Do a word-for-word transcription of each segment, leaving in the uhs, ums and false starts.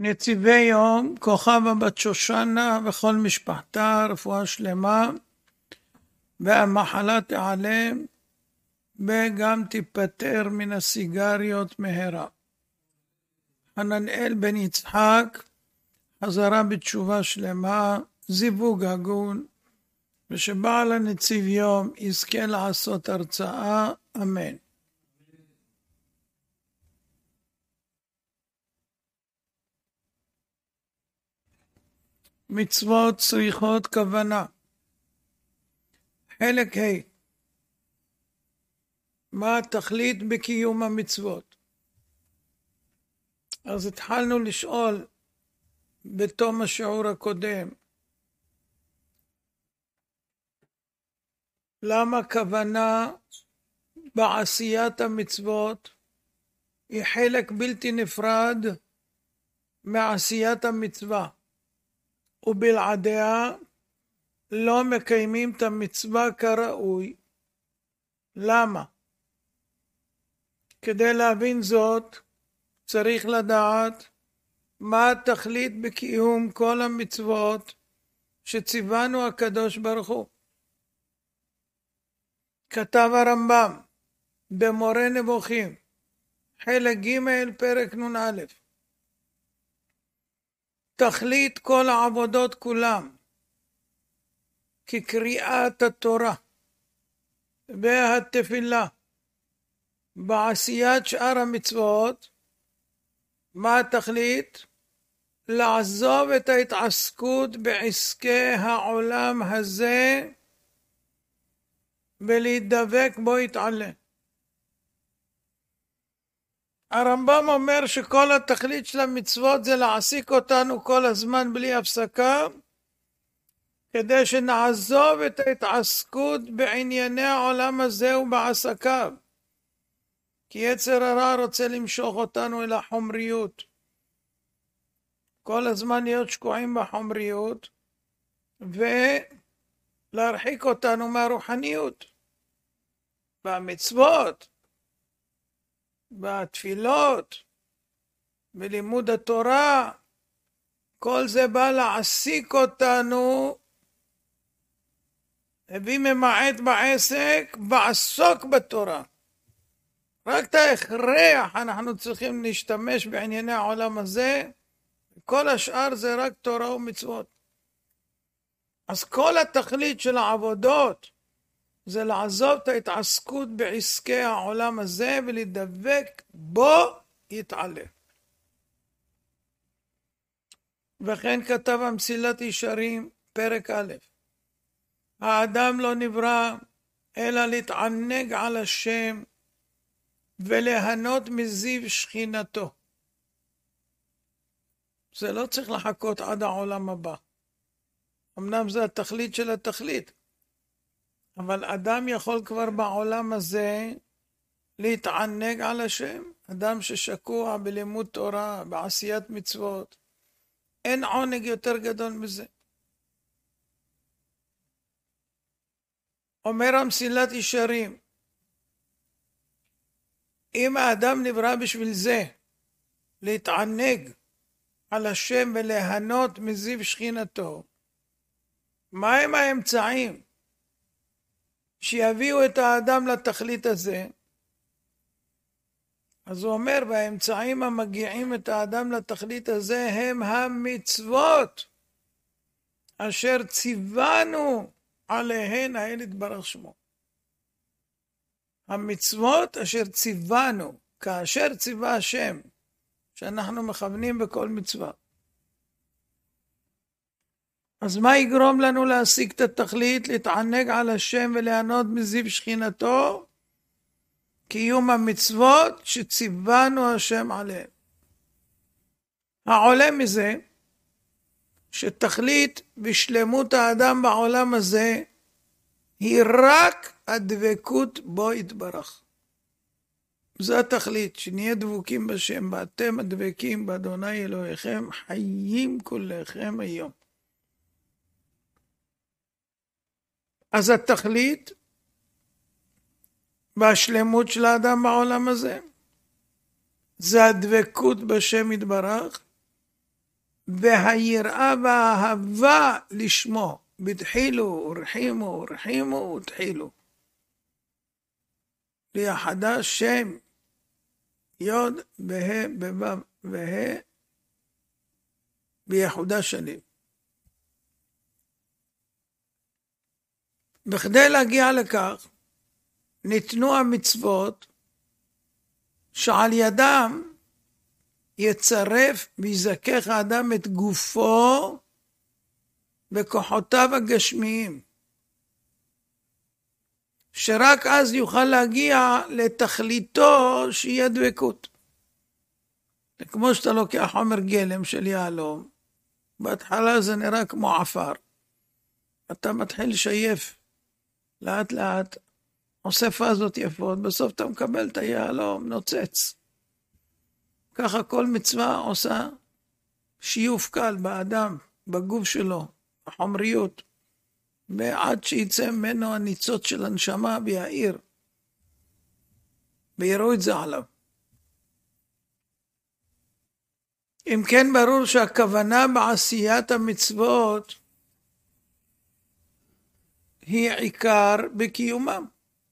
נציבי יום, כוכבה בת שושנה וכל משפחתה, רפואה שלמה, והמחלה תיעלם, וגם תיפטר מן הסיגריות מהרה. חננאל בן יצחק, חזרה בתשובה שלמה, זיווג הגון, ושבעל הנציב יום יזכה לעשות הרצאה, אמן. מצוות צריכות כוונה. חלק ה' מה התכלית בקיום המצוות? אז התחלנו לשאול בתום השיעור הקודם, למה כוונה בעשיית המצוות היא חלק בלתי נפרד מעשיית המצווה, ובלעדיה לא מקיימים את המצווה כראוי. למה? כדי להבין זאת צריך לדעת מה התכלית בקיום כל המצוות שציוונו הקדוש ברוך הוא. כתב הרמב"ם במורה נבוכים, חלק ג' פרק נ"א, תכלית כל העבודות כולם, כקריאת התורה והתפילה בעשיית שאר המצוות, מה התכלית? לעזוב את ההתעסקות בעסקי העולם הזה ולהתדבק בו יתעלה. הרמב"ם אומר שכל התכלית של המצוות זה להעסיק אותנו כל הזמן בלי הפסקה, כדי שנעזוב את ההתעסקות בענייני העולם הזה ובעסקיו. כי יצר הרע רוצה למשוך אותנו אל החומריות. כל הזמן להיות שקועים בחומריות, ולהרחיק אותנו מהרוחניות. במצוות, בתפילות, בלימוד התורה, כל זה בא להעסיק אותנו, הביא ממעט בעסק, בעסוק בתורה. רק את ההכרח אנחנו צריכים להשתמש בענייני העולם הזה, כל השאר זה רק תורה ומצוות. אז כל התכלית של העבודות זה לעזוב את ההתעסקות בעסקי העולם הזה ולדבק בו יתעלה. וכן כתב המסילת ישרים פרק א', האדם לא נברא אלא להתענג על השם וליהנות מזיו שכינתו. זה לא צריך לחכות עד העולם הבא. אמנם זה התכלית של התכלית, אבל אדם יכול כבר בעולם הזה להתענג על השם. אדם ששקוע בלימוד תורה, בעשיית מצוות, אין עונג יותר גדול מזה. אומר המסילת ישרים, אם האדם נברא בשביל זה, להתענג על השם וליהנות מזיו שכינתו, מה הם האמצעים שיביאו את האדם לתכלית הזה? אז הוא אומר, והאמצעים המגיעים את האדם לתכלית הזה הם המצוות אשר ציוונו עליהן האל יתברך שמו. המצוות אשר ציוונו, כאשר ציווה השם, שאנחנו מכוונים בכל מצווה. אז מה יגרום לנו להשיג את התכלית, להתענג על השם וליהנות מזיו שכינתו? קיום המצוות שציוונו השם עליהם. העולה מזה, שתכלית בשלמות האדם בעולם הזה, היא רק הדבקות בו יתברך. זו התכלית, שנהיה דבוקים בשם, ואתם הדבקים באדוני אלוהיכם, חיים כולכם היום. אז התכלית והשלמות של האדם בעולם הזה זה הדבקות בשם יתברך, והיראה והאהבה לשמו, בתחילו, רחימו, רחימו, ותחילו. ליחדה שם, יוד, בה, בבב, וה, ביחודה שנים. בכדי להגיע לכך, ניתנו המצוות שעל ידם יצרף ויזכך האדם את גופו בכוחותיו הגשמיים, שרק אז יוכל להגיע לתכליתו שהיא הדבקות. כמו שאתה לוקח חומר גלם של יהלום, בהתחלה זה נראה כמו עפר, אתה מתחיל לשייף לאט לאט, עושה פאזות יפות, בסוף אתה מקבל את היהלום, נוצץ. ככה כל מצווה עושה שיוף קל באדם, בגוף שלו, החומריות, ועד שיצא ממנו הניצוץ של הנשמה ויעיר, ויראו את זה עליו. אם כן, ברור שהכוונה בעשיית המצוות היא עיקר בקיומם.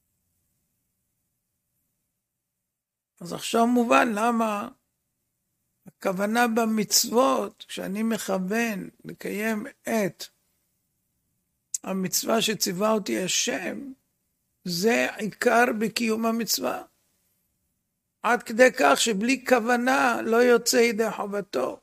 אז עכשיו מובן למה הכוונה במצוות, כשאני מכוון לקיים את המצווה שציווה אותי השם, זה עיקר בקיום המצווה. עד כדי כך שבלי כוונה לא יוצא ידי חובתו.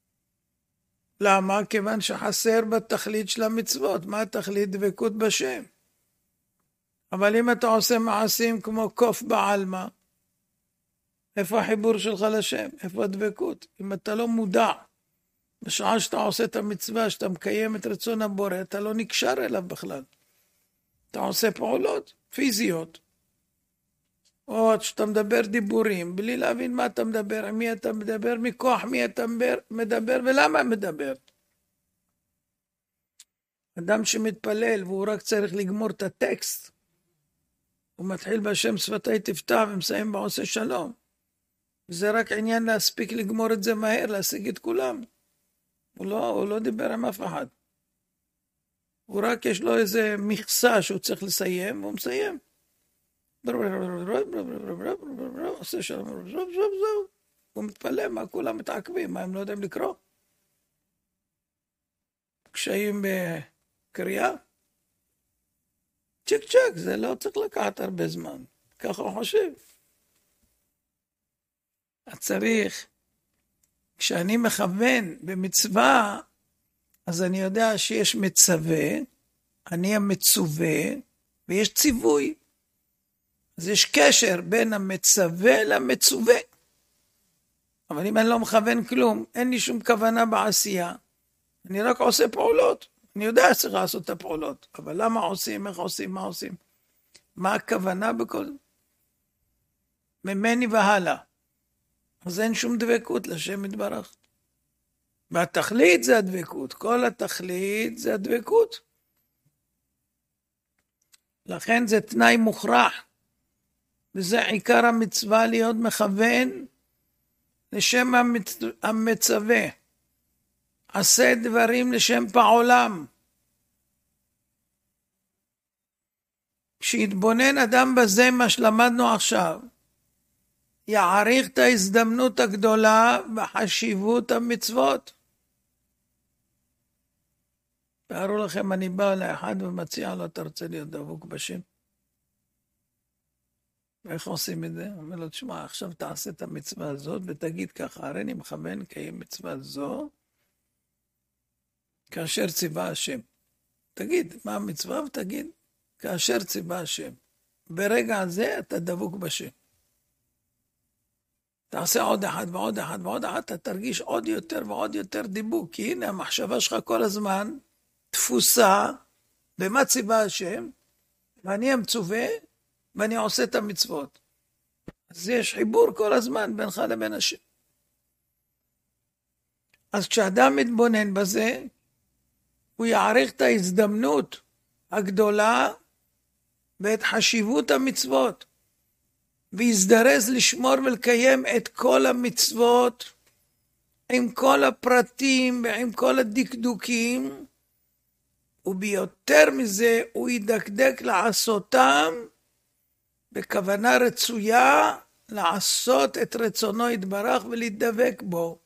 למה? כיוון שחסר בתכלית של המצוות. מה התכלית? דבקות בשם. אבל אם אתה עושה מעשים כמו קוף בעלמא, איפה החיבור שלך לשם? איפה הדבקות? אם אתה לא מודע, בשעה שאתה עושה את המצווה, שאתה מקיים את רצון הבורא, אתה לא נקשר אליו בכלל. אתה עושה פעולות פיזיות, או שאתה מדבר דיבורים, בלי להבין מה אתה מדבר, עם מי אתה מדבר, מכוח מי אתה מדבר, ולמה מדבר. אדם שמתפלל, והוא רק צריך לגמור את הטקסט, הוא מתחיל בשם שפתי תפתח, ומסיים בעושה שלום. זה רק עניין להספיק לגמור את זה מהר, להשיג את כולם. הוא לא, הוא לא דיבר עם אף אחד. הוא רק יש לו איזה מכסה שהוא צריך לסיים, והוא מסיים. עושה שלום, הוא מתפלא, מה כולם מתעכבים, מה הם לא יודעים לקרוא? קשיים בקריאה? צ'ק צ'ק, זה לא צריך לקחת הרבה זמן. ככה הוא חושב. צריך, כשאני מכוון במצווה, אז אני יודע שיש מצווה, אני המצווה, ויש ציווי. אז יש קשר בין המצווה למצווה. אבל אם אני לא מכוון כלום, אין לי שום כוונה בעשייה. אני רק עושה פעולות. אני יודע שצריך לעשות את הפעולות. אבל למה עושים, איך עושים, מה עושים? מה הכוונה בכל זה? ממני והלאה. אז אין שום דבקות לשם יתברך. והתכלית זה הדבקות. כל התכלית זה הדבקות. לכן זה תנאי מוכרח. וזה עיקר המצווה להיות מכוון לשם המצ... המצווה. עשה דברים לשם פעולם. כשיתבונן אדם בזה מה שלמדנו עכשיו, יעריך את ההזדמנות הגדולה בחשיבות המצוות. תארו לכם, אני בא לאחד ומציע לו, אתה רוצה להיות דבוק בשם? ואיך עושים את זה? הוא אומר לו, תשמע, עכשיו תעשה את המצווה הזאת ותגיד ככה, הרי אני מכוון קיים מצווה זו כאשר ציווה השם. תגיד מה המצווה ותגיד כאשר ציווה השם. ברגע הזה אתה דבוק בשם. תעשה עוד אחד ועוד אחד ועוד אחד, אתה תרגיש עוד יותר ועוד יותר דיבוק, כי הנה המחשבה שלך כל הזמן תפוסה במה ציווה השם, ואני המצווה, ואני עושה את המצוות. אז יש חיבור כל הזמן בינך לבין השם. אז כשאדם מתבונן בזה, הוא יעריך את ההזדמנות הגדולה ואת חשיבות המצוות, ויזדרז לשמור ולקיים את כל המצוות עם כל הפרטים ועם כל הדקדוקים, וביותר מזה הוא ידקדק לעשותם בכוונה רצויה, לעשות את רצונו יתברך ולהתדבק בו.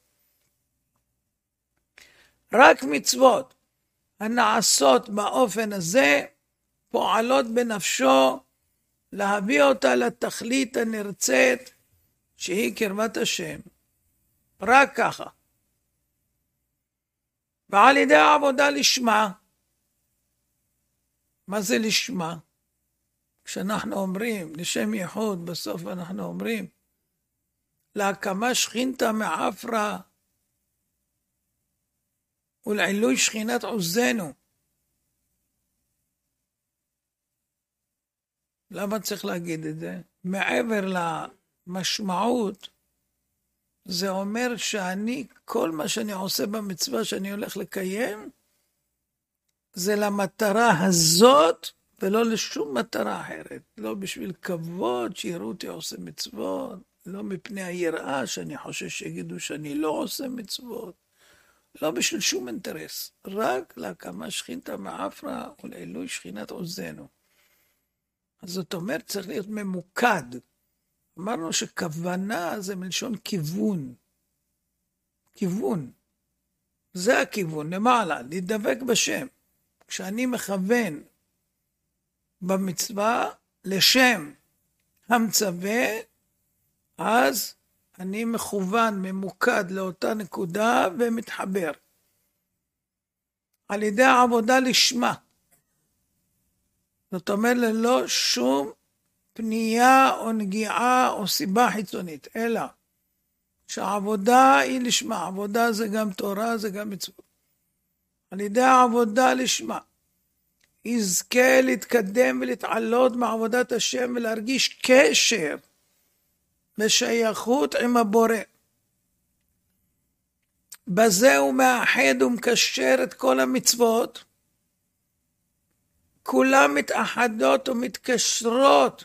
רק מצוות הנעשות באופן הזה פועלות בנפשו להביא אותה לתכלית הנרצית שהיא קרבת השם. רק ככה. ועל ידי העבודה לשמה. מה זה לשמה? כשאנחנו אומרים לשם ייחוד, בסוף אנחנו אומרים להקמה שכינתה מעפרה ולעילוי שכינת עוזנו. למה צריך להגיד את זה? מעבר למשמעות, זה אומר שאני, כל מה שאני עושה במצווה שאני הולך לקיים, זה למטרה הזאת, ולא לשום מטרה אחרת. לא בשביל כבוד שיראו אותי עושה מצוות, לא מפני היראה שאני חושש שיגידו שאני לא עושה מצוות, לא בשביל שום אינטרס, רק להקמה שכינתה מעפרה ולעילוי שכינת עוזנו. אז זאת אומרת, צריך להיות ממוקד. אמרנו שכוונה זה מלשון כיוון. כיוון. זה הכיוון, למעלה, להידבק בשם. כשאני מכוון במצווה לשם המצווה, אז אני מכוון, ממוקד לאותה נקודה ומתחבר. על ידי העבודה לשמה. זאת אומרת, ללא שום פנייה או נגיעה או סיבה חיצונית, אלא שהעבודה היא לשמה. עבודה זה גם תורה, זה גם מצוות. על ידי העבודה לשמה. יזכה להתקדם ולהתעלות מעבודת השם ולהרגיש קשר ושייכות עם הבורא. בזה הוא מאחד ומקשר את כל המצוות. כולם מתאחדות ומתקשרות.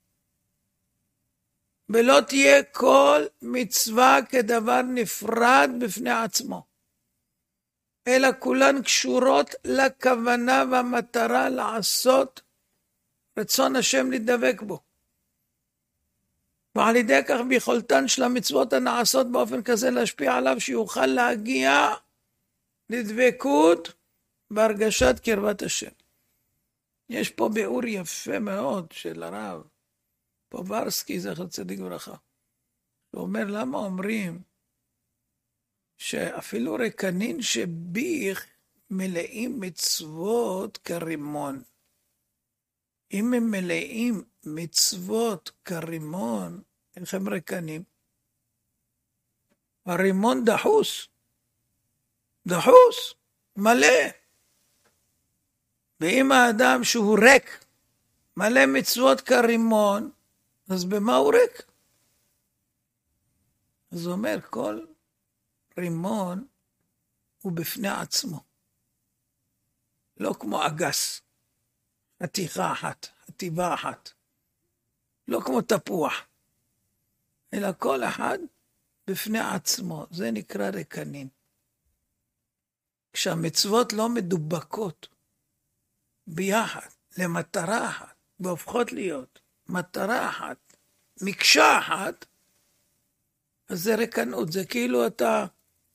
ולא תהיה כל מצווה כדבר נפרד בפני עצמו. אלא כולן קשורות לכוונה והמטרה לעשות רצון השם לדבק בו. ועל ידי כך ביכולתן של המצוות הנעשות באופן כזה להשפיע עליו שיוכל להגיע לדבקות בהרגשת קרבת השם. יש פה ביאור יפה מאוד של הרב פוברסקי, זכר צדיק וברכה. הוא אומר, למה אומרים שאפילו רקנין שביך מלאים מצוות כרימון. אם הם מלאים מצוות כרימון, אינכם רקנים. הרימון דחוס. דחוס. מלא. ואם האדם שהוא ריק, מלא מצוות כרימון, אז במה הוא ריק? אז הוא אומר, כל רימון הוא בפני עצמו. לא כמו אגס, חתיכה אחת, חטיבה אחת. לא כמו תפוח, אלא כל אחד בפני עצמו. זה נקרא רקנין. כשהמצוות לא מדובקות ביחד, למטרה אחת, והופכות להיות מטרה אחת, מקשה אחת, אז זה רקנות. זה כאילו אתה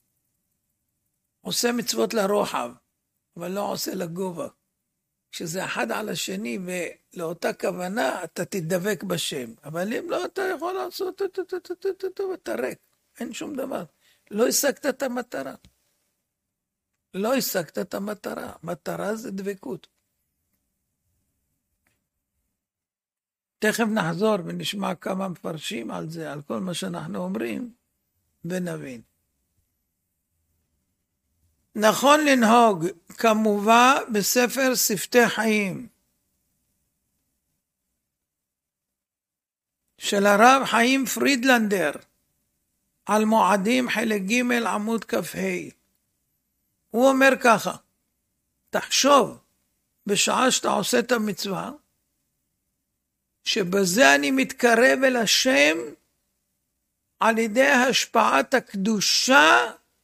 עושה מצוות לרוחב, אבל לא עושה לגובה. כשזה אחד על השני ולאותה כוונה, אתה תדבק בשם. אבל אם לא, אתה יכול לעשות, אתה ריק. אין שום דבר. לא השגת את המטרה. לא השגת את המטרה. מטרה זה דבקות. תכף נחזור ונשמע כמה מפרשים על זה, על כל מה שאנחנו אומרים, ונבין. נכון לנהוג כמובן בספר שפתי חיים של הרב חיים פרידלנדר על מועדים חלק ג' עמוד כ"ה. הוא אומר ככה, תחשוב בשעה שאתה עושה את המצווה, שבזה אני מתקרב אל השם על ידי השפעת הקדושה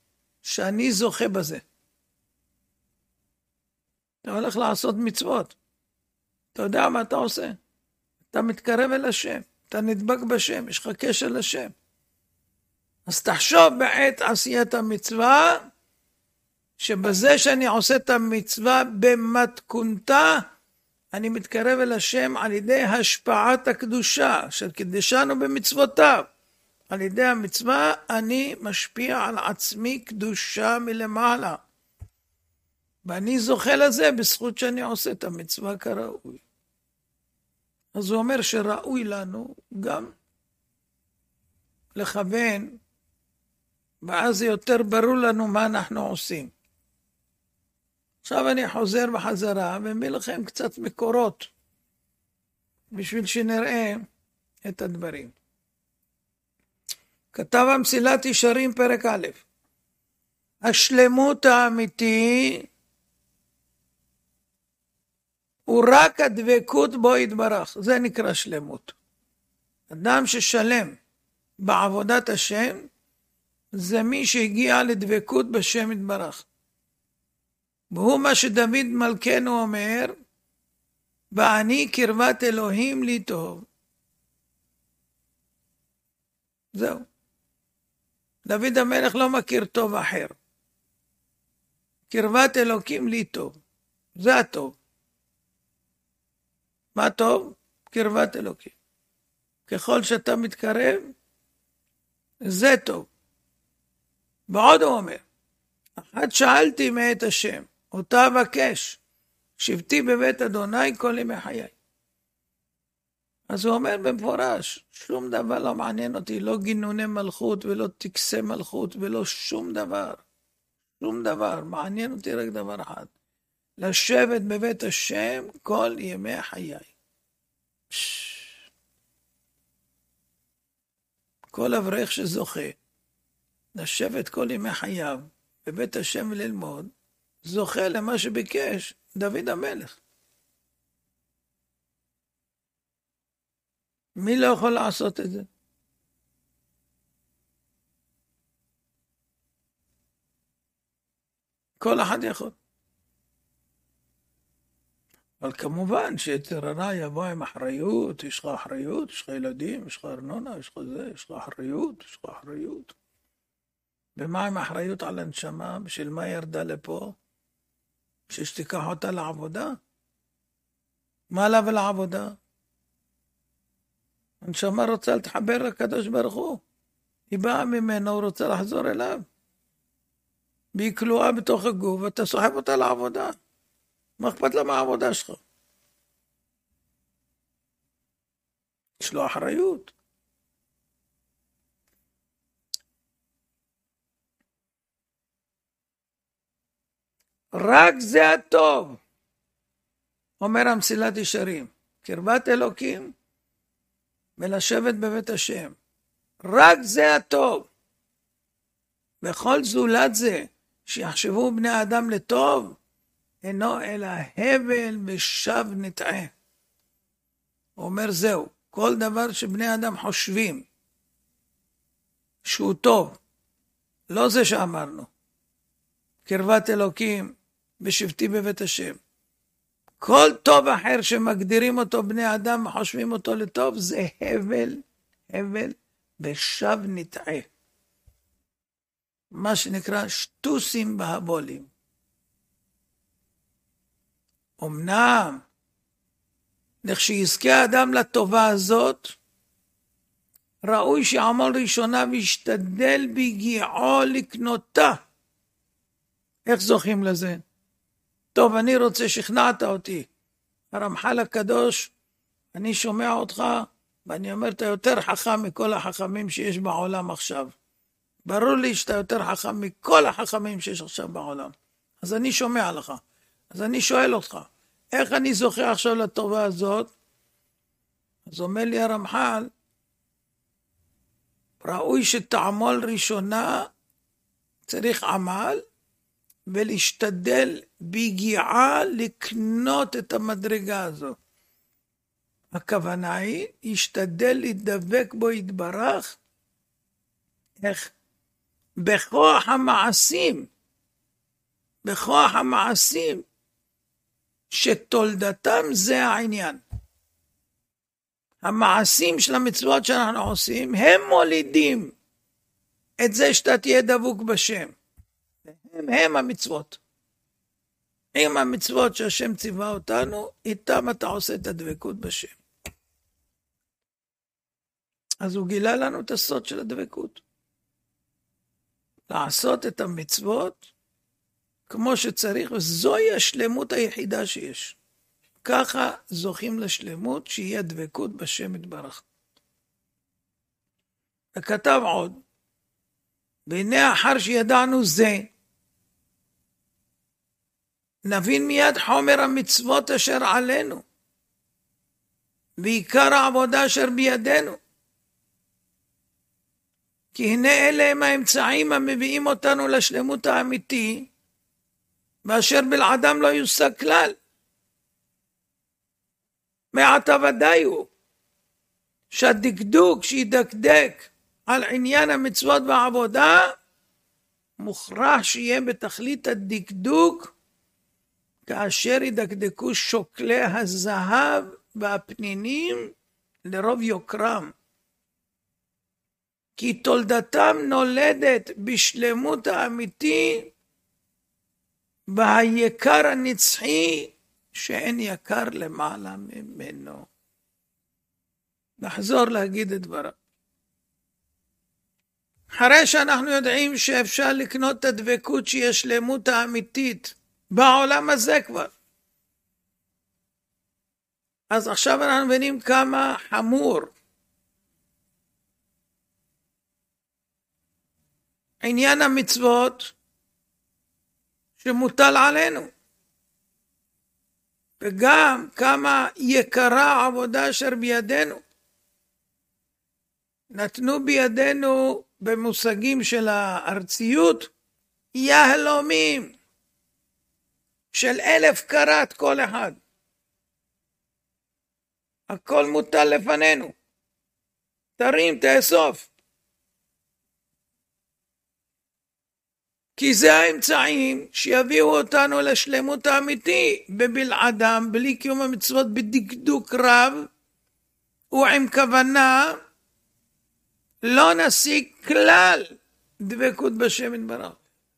שאני זוכה בזה. אתה הולך לעשות מצוות. אתה יודע מה אתה עושה? אתה מתקרב אל השם. אתה נדבק בשם. יש לך קשר לשם. אז תחשוב בעת עשיית המצווה, שבזה שאני עושה את המצווה במתכונתה, אני מתקרב אל השם על ידי השפעת הקדושה, של קדשנו במצוותיו. על ידי המצווה אני משפיע על עצמי קדושה מלמעלה. ואני זוכה לזה בזכות שאני עושה את המצווה כראוי. אז הוא אומר שראוי לנו גם לכוון, ואז זה יותר ברור לנו מה אנחנו עושים. עכשיו אני חוזר בחזרה ומביא לכם קצת מקורות, בשביל שנראה את הדברים. כתב המסילת ישרים פרק א', השלמות האמיתי הוא רק הדבקות בו יתברך. זה נקרא שלמות. אדם ששלם בעבודת השם, זה מי שהגיע לדבקות בשם יתברך. והוא מה שדוד מלכנו אומר, ואני קרבת אלוהים לי טוב. זהו. דוד המלך לא מכיר טוב אחר. קרבת אלוקים לי טוב. זה הטוב. מה טוב? קרבת אלוקים. ככל שאתה מתקרב, זה טוב. ועוד הוא אומר, אחת שאלתי מאת השם, אותה אבקש, שבתי בבית אדוני כל ימי חיי. אז הוא אומר במפורש, שום דבר לא מעניין אותי, לא גינוני מלכות ולא טקסי מלכות ולא שום דבר. שום דבר, מעניין אותי רק דבר אחד. לשבת בבית השם כל ימי חיי. כל אברך שזוכה, לשבת כל ימי חייו בבית השם וללמוד, זוכה למה שביקש דוד המלך. מי לא יכול לעשות את זה? כל אחד יכול. אבל כמובן שיצר הרע יבוא עם אחריות, יש לך אחריות, יש לך ילדים, יש לך ארנונה, יש לך זה, יש לך אחריות, יש לך אחריות. ומה עם אחריות על הנשמה? בשביל מה ירדה לפה? בשביל שתיקח אותה לעבודה? מה לה ולעבודה? הנשמה רוצה להתחבר לקדוש ברוך הוא. היא באה ממנו, הוא רוצה לחזור אליו. והיא כלואה בתוך הגוף, ואתה סוחב אותה לעבודה. מה אכפת לה מהעבודה שלך? יש לו אחריות. רק זה הטוב, אומר המסילת ישרים, קרבת אלוקים ולשבת בבית השם. רק זה הטוב. וכל זולת זה שיחשבו בני האדם לטוב, אינו אלא הבל ושב נטעה. הוא אומר זהו, כל דבר שבני אדם חושבים שהוא טוב, לא זה שאמרנו, קרבת אלוקים בשבתי בבית השם. כל טוב אחר שמגדירים אותו בני אדם וחושבים אותו לטוב, זה הבל, הבל ושב נטעה. מה שנקרא שטוסים בהבולים. אמנם, לכשיזכה האדם לטובה הזאת, ראוי שעמול ראשונה וישתדל בהגיעו לקנותה. איך זוכים לזה? טוב, אני רוצה, שכנעת אותי. הרמח"ל הקדוש, אני שומע אותך, ואני אומר, אתה יותר חכם מכל החכמים שיש בעולם עכשיו. ברור לי שאתה יותר חכם מכל החכמים שיש עכשיו בעולם. אז אני שומע לך. אז אני שואל אותך, איך אני זוכה עכשיו לטובה הזאת? אז אומר לי הרמח"ל, ראוי שתעמול ראשונה, צריך עמל, ולהשתדל בהגיעה לקנות את המדרגה הזו. הכוונה היא, ישתדל להדבק בו יתברך. איך? בכוח המעשים, בכוח המעשים, שתולדתם זה העניין. המעשים של המצוות שאנחנו עושים, הם מולידים את זה שאתה תהיה דבוק בשם. הם, הם המצוות. עם המצוות שהשם ציווה אותנו, איתם אתה עושה את הדבקות בשם. אז הוא גילה לנו את הסוד של הדבקות. לעשות את המצוות כמו שצריך, וזוהי השלמות היחידה שיש. ככה זוכים לשלמות שיהיה דבקות בשם יתברך. וכתב עוד, והנה אחר שידענו זה, נבין מיד חומר המצוות אשר עלינו, ועיקר העבודה אשר בידינו. כי הנה אלה הם האמצעים המביאים אותנו לשלמות האמיתי, ואשר בלעדם לא יושג כלל. מעתה ודאי הוא, שהדקדוק שידקדק על עניין המצוות והעבודה, מוכרח שיהיה בתכלית הדקדוק, כאשר ידקדקו שוקלי הזהב והפנינים לרוב יוקרם. כי תולדתם נולדת בשלמות האמיתי, והיקר הנצחי שאין יקר למעלה ממנו. נחזור להגיד את דברה. אחרי שאנחנו יודעים שאפשר לקנות את הדבקות שהיא שלמות האמיתית בעולם הזה כבר, אז עכשיו אנחנו מבינים כמה חמור עניין המצוות שמוטל עלינו, וגם כמה יקרה העבודה אשר בידינו. נתנו בידינו במושגים של הארציות יהלומים של אלף קרת כל אחד. הכל מוטל לפנינו. תרים, תאסוף. כי זה האמצעים שיביאו אותנו לשלמות האמיתי, בבלעדם, בלי קיום המצוות בדקדוק רב, ועם כוונה, לא נשיג כלל דבקות בשם יתברך.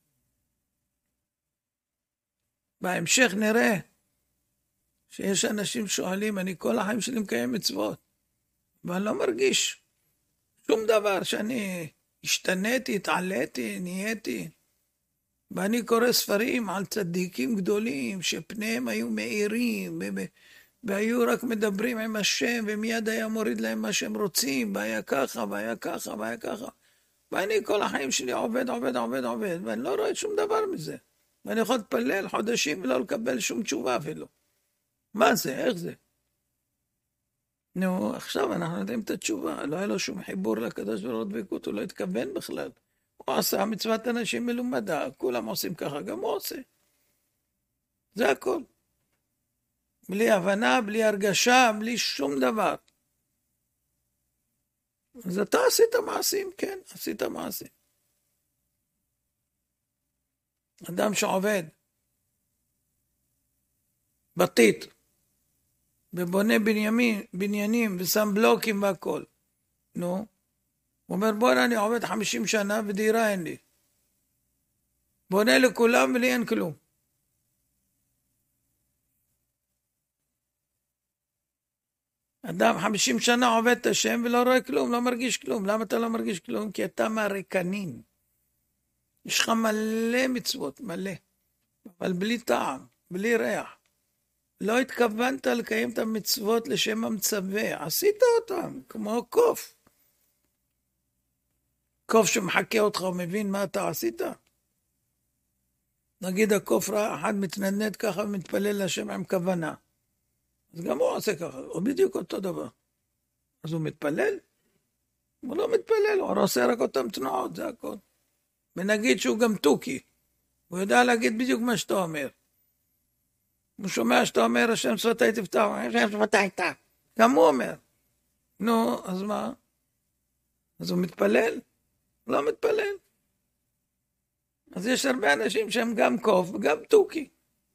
בהמשך נראה שיש אנשים שואלים, אני כל החיים שלי מקיים מצוות, ואני לא מרגיש שום דבר שאני השתניתי, התעליתי, נהייתי. ואני קורא ספרים על צדיקים גדולים שפניהם היו מאירים והיו רק מדברים עם השם, ומיד היה מוריד להם מה שהם רוצים, והיה ככה והיה ככה והיה ככה. ואני כל החיים שלי עובד עובד עובד עובד ואני לא רואה שום דבר מזה, ואני יכול להתפלל חודשים ולא לקבל שום תשובה אפילו. מה זה? איך זה? נו, עכשיו אנחנו יודעים את התשובה. לא היה לו שום חיבור לקדוש ברוך הוא דבקות, הוא לא התכוון בכלל. הוא עשה מצוות אנשים מלומדה, כולם עושים ככה, גם הוא עושה. זה הכל. בלי הבנה, בלי הרגשה, בלי שום דבר. אז אתה עשית מעשים, כן, עשית מעשים. אדם שעובד בתית, ובונה בניינים, בניינים, ושם בלוקים והכל. נו, הוא אומר, בוא אני עובד חמישים שנה ודירה אין לי. בונה לכולם ולי אין כלום. אדם חמישים שנה עובד את השם ולא רואה כלום, לא מרגיש כלום. למה אתה לא מרגיש כלום? כי אתה מהריקנים. יש לך מלא מצוות, מלא. אבל בלי טעם, בלי ריח. לא התכוונת לקיים את המצוות לשם המצווה. עשית אותם, כמו קוף. קוף שמחכה אותך ומבין מה אתה עשית. נגיד הקוף רע, אחד מתנדנד ככה ומתפלל לשם עם כוונה. אז גם הוא עושה ככה, הוא בדיוק אותו דבר. אז הוא מתפלל? הוא לא מתפלל, הוא עושה רק אותם תנועות, זה הכל. ונגיד שהוא גם טוקי. הוא יודע להגיד בדיוק מה שאתה אומר. הוא שומע שאתה אומר, השם שפתי תפתח, השם שפתי תפתח. גם הוא אומר. נו, אז מה? אז הוא מתפלל? לא מתפלל. אז יש הרבה אנשים שהם גם קוף וגם תוכי.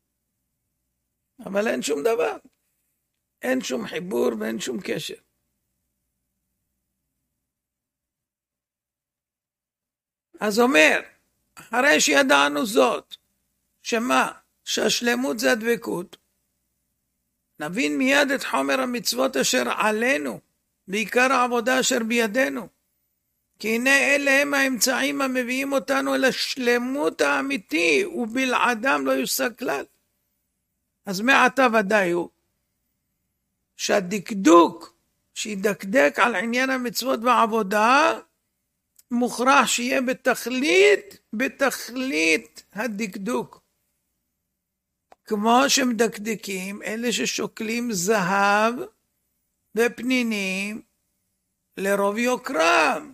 אבל אין שום דבר. אין שום חיבור ואין שום קשר. אז אומר, אחרי שידענו זאת, שמה? שהשלמות זה הדבקות, נבין מיד את חומר המצוות אשר עלינו, בעיקר העבודה אשר בידינו. כי הנה אלה הם האמצעים המביאים אותנו אל השלמות האמיתי, ובלעדם לא יושג כלל. אז מעתה ודאי הוא, שהדקדוק שידקדק על עניין המצוות והעבודה, מוכרח שיהיה בתכלית, בתכלית הדקדוק. כמו שמדקדקים אלה ששוקלים זהב ופנינים לרוב יוקרם.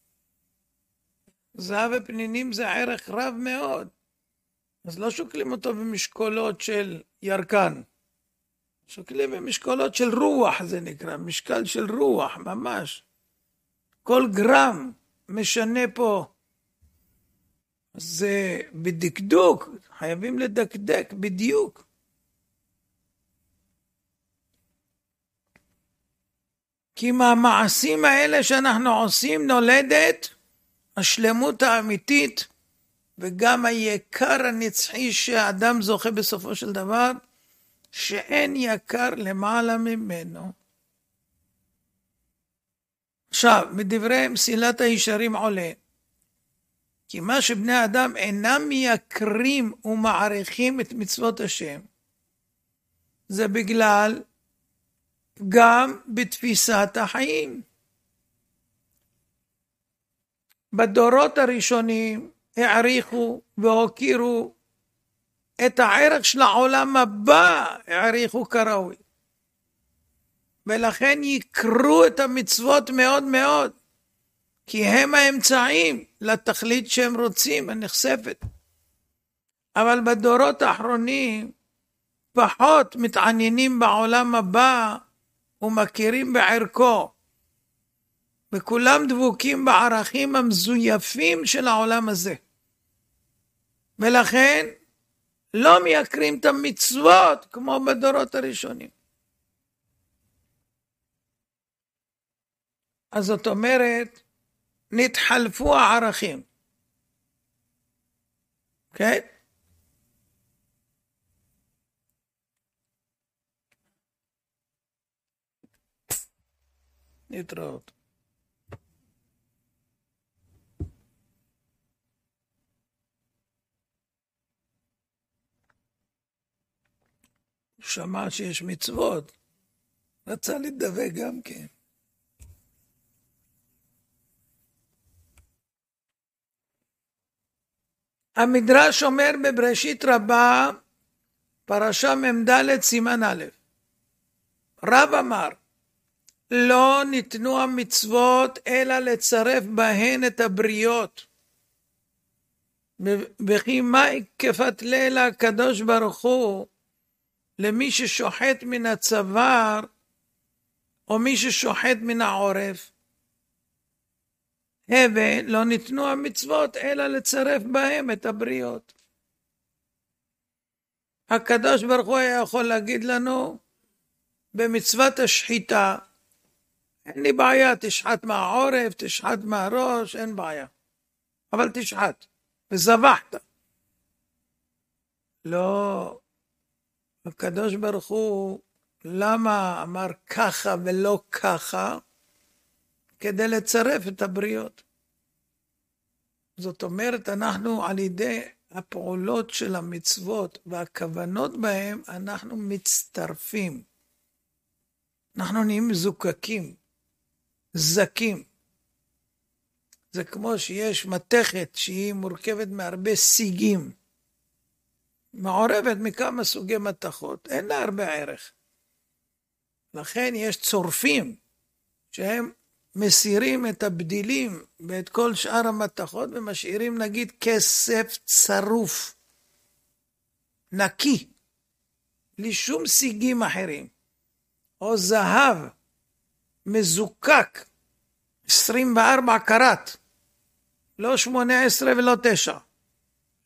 זהב ופנינים זה ערך רב מאוד. אז לא שוקלים אותו במשקולות של ירקן. שוקלים במשקולות של רוח, זה נקרא, משקל של רוח, ממש. כל גרם משנה פה. זה בדקדוק, חייבים לדקדק בדיוק. כי מהמעשים האלה שאנחנו עושים נולדת השלמות האמיתית, וגם היקר הנצחי שהאדם זוכה בסופו של דבר, שאין יקר למעלה ממנו. עכשיו, מדברי מסילת הישרים עולה, כי מה שבני האדם אינם מייקרים ומעריכים את מצוות השם, זה בגלל גם בתפיסת החיים. בדורות הראשונים העריכו והוקירו את הערך של העולם הבא, העריכו כראוי. ולכן יקרו את המצוות מאוד מאוד, כי הם האמצעים לתכלית שהם רוצים, הנחשפת. אבל בדורות האחרונים פחות מתעניינים בעולם הבא ומכירים בערכו, וכולם דבוקים בערכים המזויפים של העולם הזה. ולכן לא מייקרים את המצוות כמו בדורות הראשונים. אז זאת אומרת, נתחלפו הערכים. כן? נתראות. שמע שיש מצוות, רצה לדבק גם כן. המדרש אומר בבראשית רבה, פרשה ממדלת סימן א', רב אמר, לא ניתנו המצוות אלא לצרף בהן את הבריות. וכי מה כפת לילה הקדוש ברוך הוא למי ששוחט מן הצוואר או מי ששוחט מן העורף? הווה לא ניתנו המצוות אלא לצרף בהם את הבריות. הקדוש ברוך הוא היה יכול להגיד לנו במצוות השחיטה, אין לי בעיה, תשחט מהעורף, תשחט מהראש, אין בעיה. אבל תשחט, וזבחת. לא, הקדוש ברוך הוא, למה אמר ככה ולא ככה? כדי לצרף את הבריות. זאת אומרת, אנחנו על ידי הפעולות של המצוות והכוונות בהם, אנחנו מצטרפים. אנחנו נהיים זוקקים, זקים. זה כמו שיש מתכת שהיא מורכבת מהרבה סיגים. מעורבת מכמה סוגי מתכות, אין לה הרבה ערך. לכן יש צורפים שהם מסירים את הבדילים ואת כל שאר המתכות ומשאירים נגיד כסף צרוף, נקי, בלי שום סיגים אחרים. או זהב מזוקק, עשרים וארבע קראט, לא שמונה עשרה ולא תשע,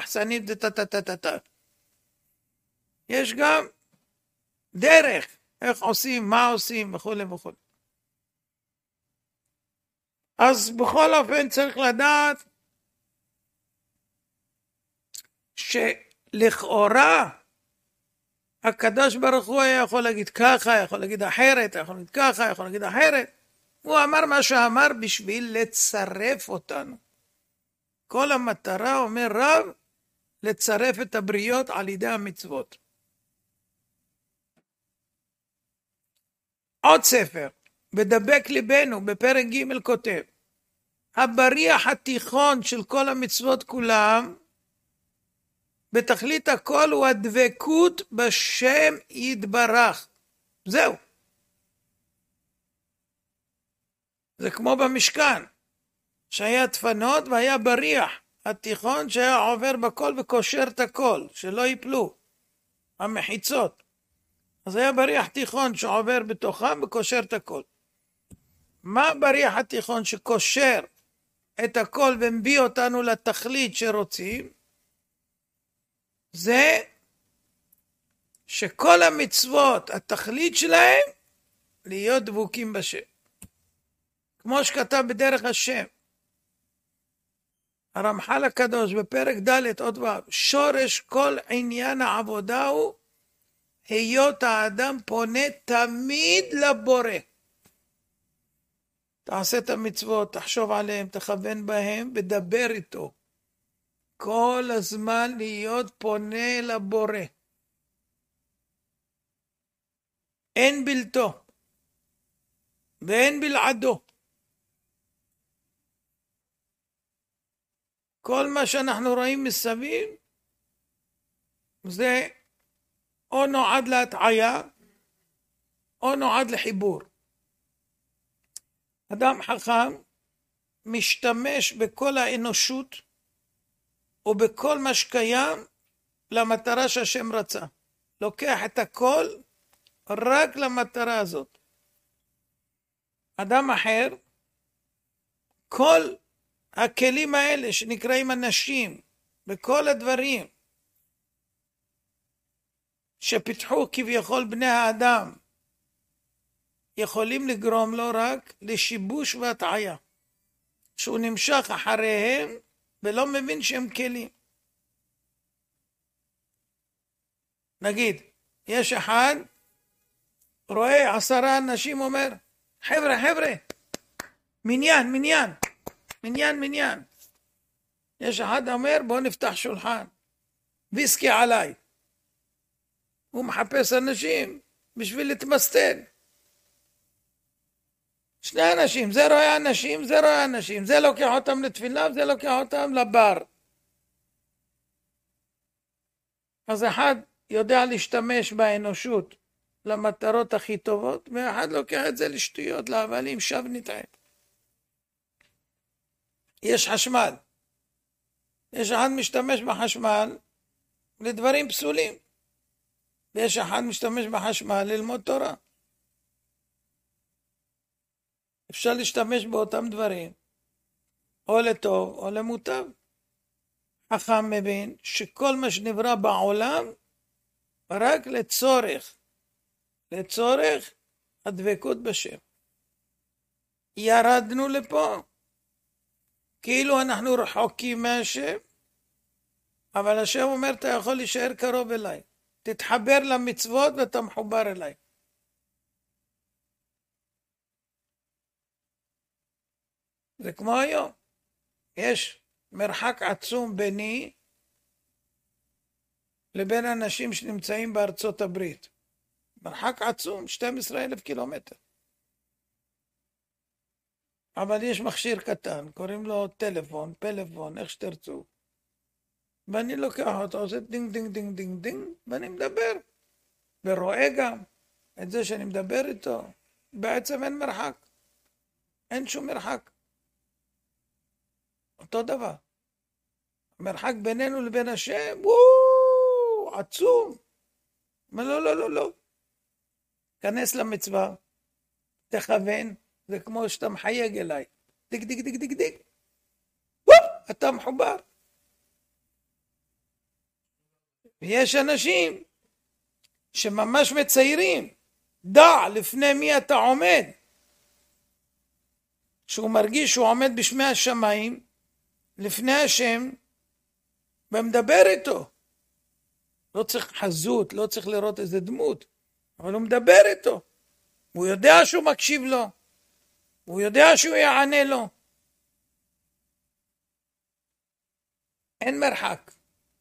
מחסנית, טה-טה-טה-טה. יש גם דרך, איך עושים, מה עושים, וכו' וכו'. אז בכל אופן צריך לדעת שלכאורה הקדוש ברוך הוא היה יכול להגיד ככה, יכול להגיד אחרת, יכול להגיד ככה, יכול להגיד אחרת. הוא אמר מה שאמר בשביל לצרף אותנו. כל המטרה, אומר רב, לצרף את הבריות על ידי המצוות. עוד ספר, בדבק ליבנו, בפרק ג' כותב, הבריח התיכון של כל המצוות כולם, בתכלית הכל הוא הדבקות בשם יתברך. זהו. זה כמו במשכן, שהיה דפנות והיה בריח התיכון שהיה עובר בכל וקושר את הכל, שלא ייפלו המחיצות. אז היה בריח תיכון שעובר בתוכם וקושר את הכל. מה בריח התיכון שקושר את הכל ומביא אותנו לתכלית שרוצים? זה שכל המצוות, התכלית שלהם, להיות דבוקים בשם. כמו שכתב בדרך השם, הרמח"ל הקדוש בפרק ד' עוד ו', שורש כל עניין העבודה הוא היות האדם פונה תמיד לבורא. תעשה את המצוות, תחשוב עליהם, תכוון בהם ודבר איתו. כל הזמן להיות פונה לבורא. אין בלתו ואין בלעדו. כל מה שאנחנו רואים מסביב זה או נועד להטעיה או נועד לחיבור. אדם חכם משתמש בכל האנושות ובכל מה שקיים למטרה שהשם רצה. לוקח את הכל רק למטרה הזאת. אדם אחר, כל הכלים האלה שנקראים אנשים, וכל הדברים שפיתחו כביכול בני האדם, יכולים לגרום לו רק לשיבוש והטעיה. שהוא נמשך אחריהם ולא מבין שהם כלים. נגיד, יש אחד, רואה עשרה אנשים, אומר, חבר'ה, חבר'ה, מניין, מניין, מניין, מניין. יש אחד אומר, בוא נפתח שולחן, ויסקי עליי. הוא מחפש אנשים בשביל להתמסטל. שני אנשים, זה רואה אנשים, זה רואה אנשים, זה לוקח אותם לתפילה, וזה לוקח אותם לבר. אז אחד יודע להשתמש באנושות למטרות הכי טובות, ואחד לוקח את זה לשטויות, להבלים, שב נתעב. יש חשמל. יש אחד משתמש בחשמל לדברים פסולים. ויש אחד משתמש בחשמל ללמוד תורה. אפשר להשתמש באותם דברים, או לטוב או למוטב. חכם מבין שכל מה שנברא בעולם, רק לצורך, לצורך הדבקות בשם. ירדנו לפה, כאילו אנחנו רחוקים מהשם, אבל השם אומר, אתה יכול להישאר קרוב אליי. תתחבר למצוות ואתה מחובר אליי. זה כמו היום. יש מרחק עצום ביני לבין אנשים שנמצאים בארצות הברית. מרחק עצום, שנים עשר אלף קילומטר. אבל יש מכשיר קטן, קוראים לו טלפון, פלאפון, איך שתרצו. ואני לוקח אותו, עושה דינג דינג דינג דינג דינג, ואני מדבר. ורואה גם את זה שאני מדבר איתו. בעצם אין מרחק. אין שום מרחק. אותו דבר. המרחק בינינו לבין השם, וואו, עצום. אבל לא, לא, לא, לא. כנס למצווה, תכוון, זה כמו שאתה מחייג אליי. דיק, דיק, דיק, דיק, דיק. וואו, אתה מחובר. ויש אנשים שממש מציירים, דע לפני מי אתה עומד. שהוא מרגיש שהוא עומד בשמי השמיים, לפני השם, ומדבר איתו. לא צריך חזות, לא צריך לראות איזה דמות, אבל הוא מדבר איתו. הוא יודע שהוא מקשיב לו, הוא יודע שהוא יענה לו. אין מרחק.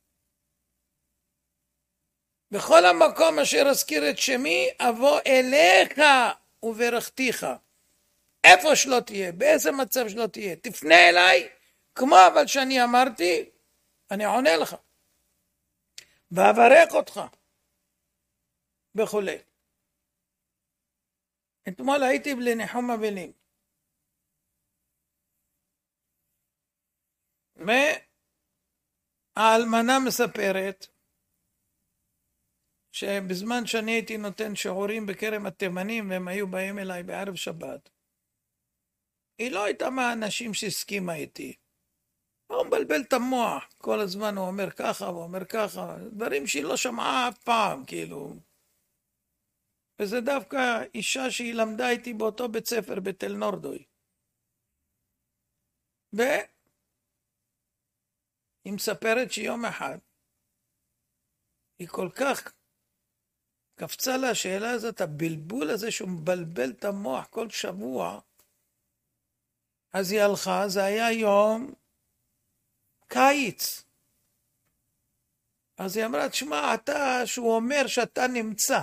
בכל המקום אשר אזכיר את שמי, אבוא אליך וברכתיך. איפה שלא תהיה, באיזה מצב שלא תהיה, תפנה אליי, כמו אבל שאני אמרתי, אני עונה לך. ואברך אותך. וכולי. אתמול הייתי לניחום אבלים. והאלמנה מספרת, שבזמן שאני הייתי נותן שיעורים בכרם התימנים, והם היו באים אליי בערב שבת, היא לא הייתה מהאנשים שהסכימה איתי. הוא מבלבל את המוח, כל הזמן הוא אומר ככה, הוא אומר ככה, דברים שהיא לא שמעה אף פעם, כאילו. וזה דווקא אישה שהיא למדה איתי באותו בית ספר בתל נורדוי. והיא מספרת שיום אחד, היא כל כך קפצה לה השאלה הזאת, הבלבול הזה שהוא מבלבל את המוח כל שבוע, אז היא הלכה, זה היה יום קיץ. אז היא אמרה, תשמע, אתה, שהוא אומר שאתה נמצא.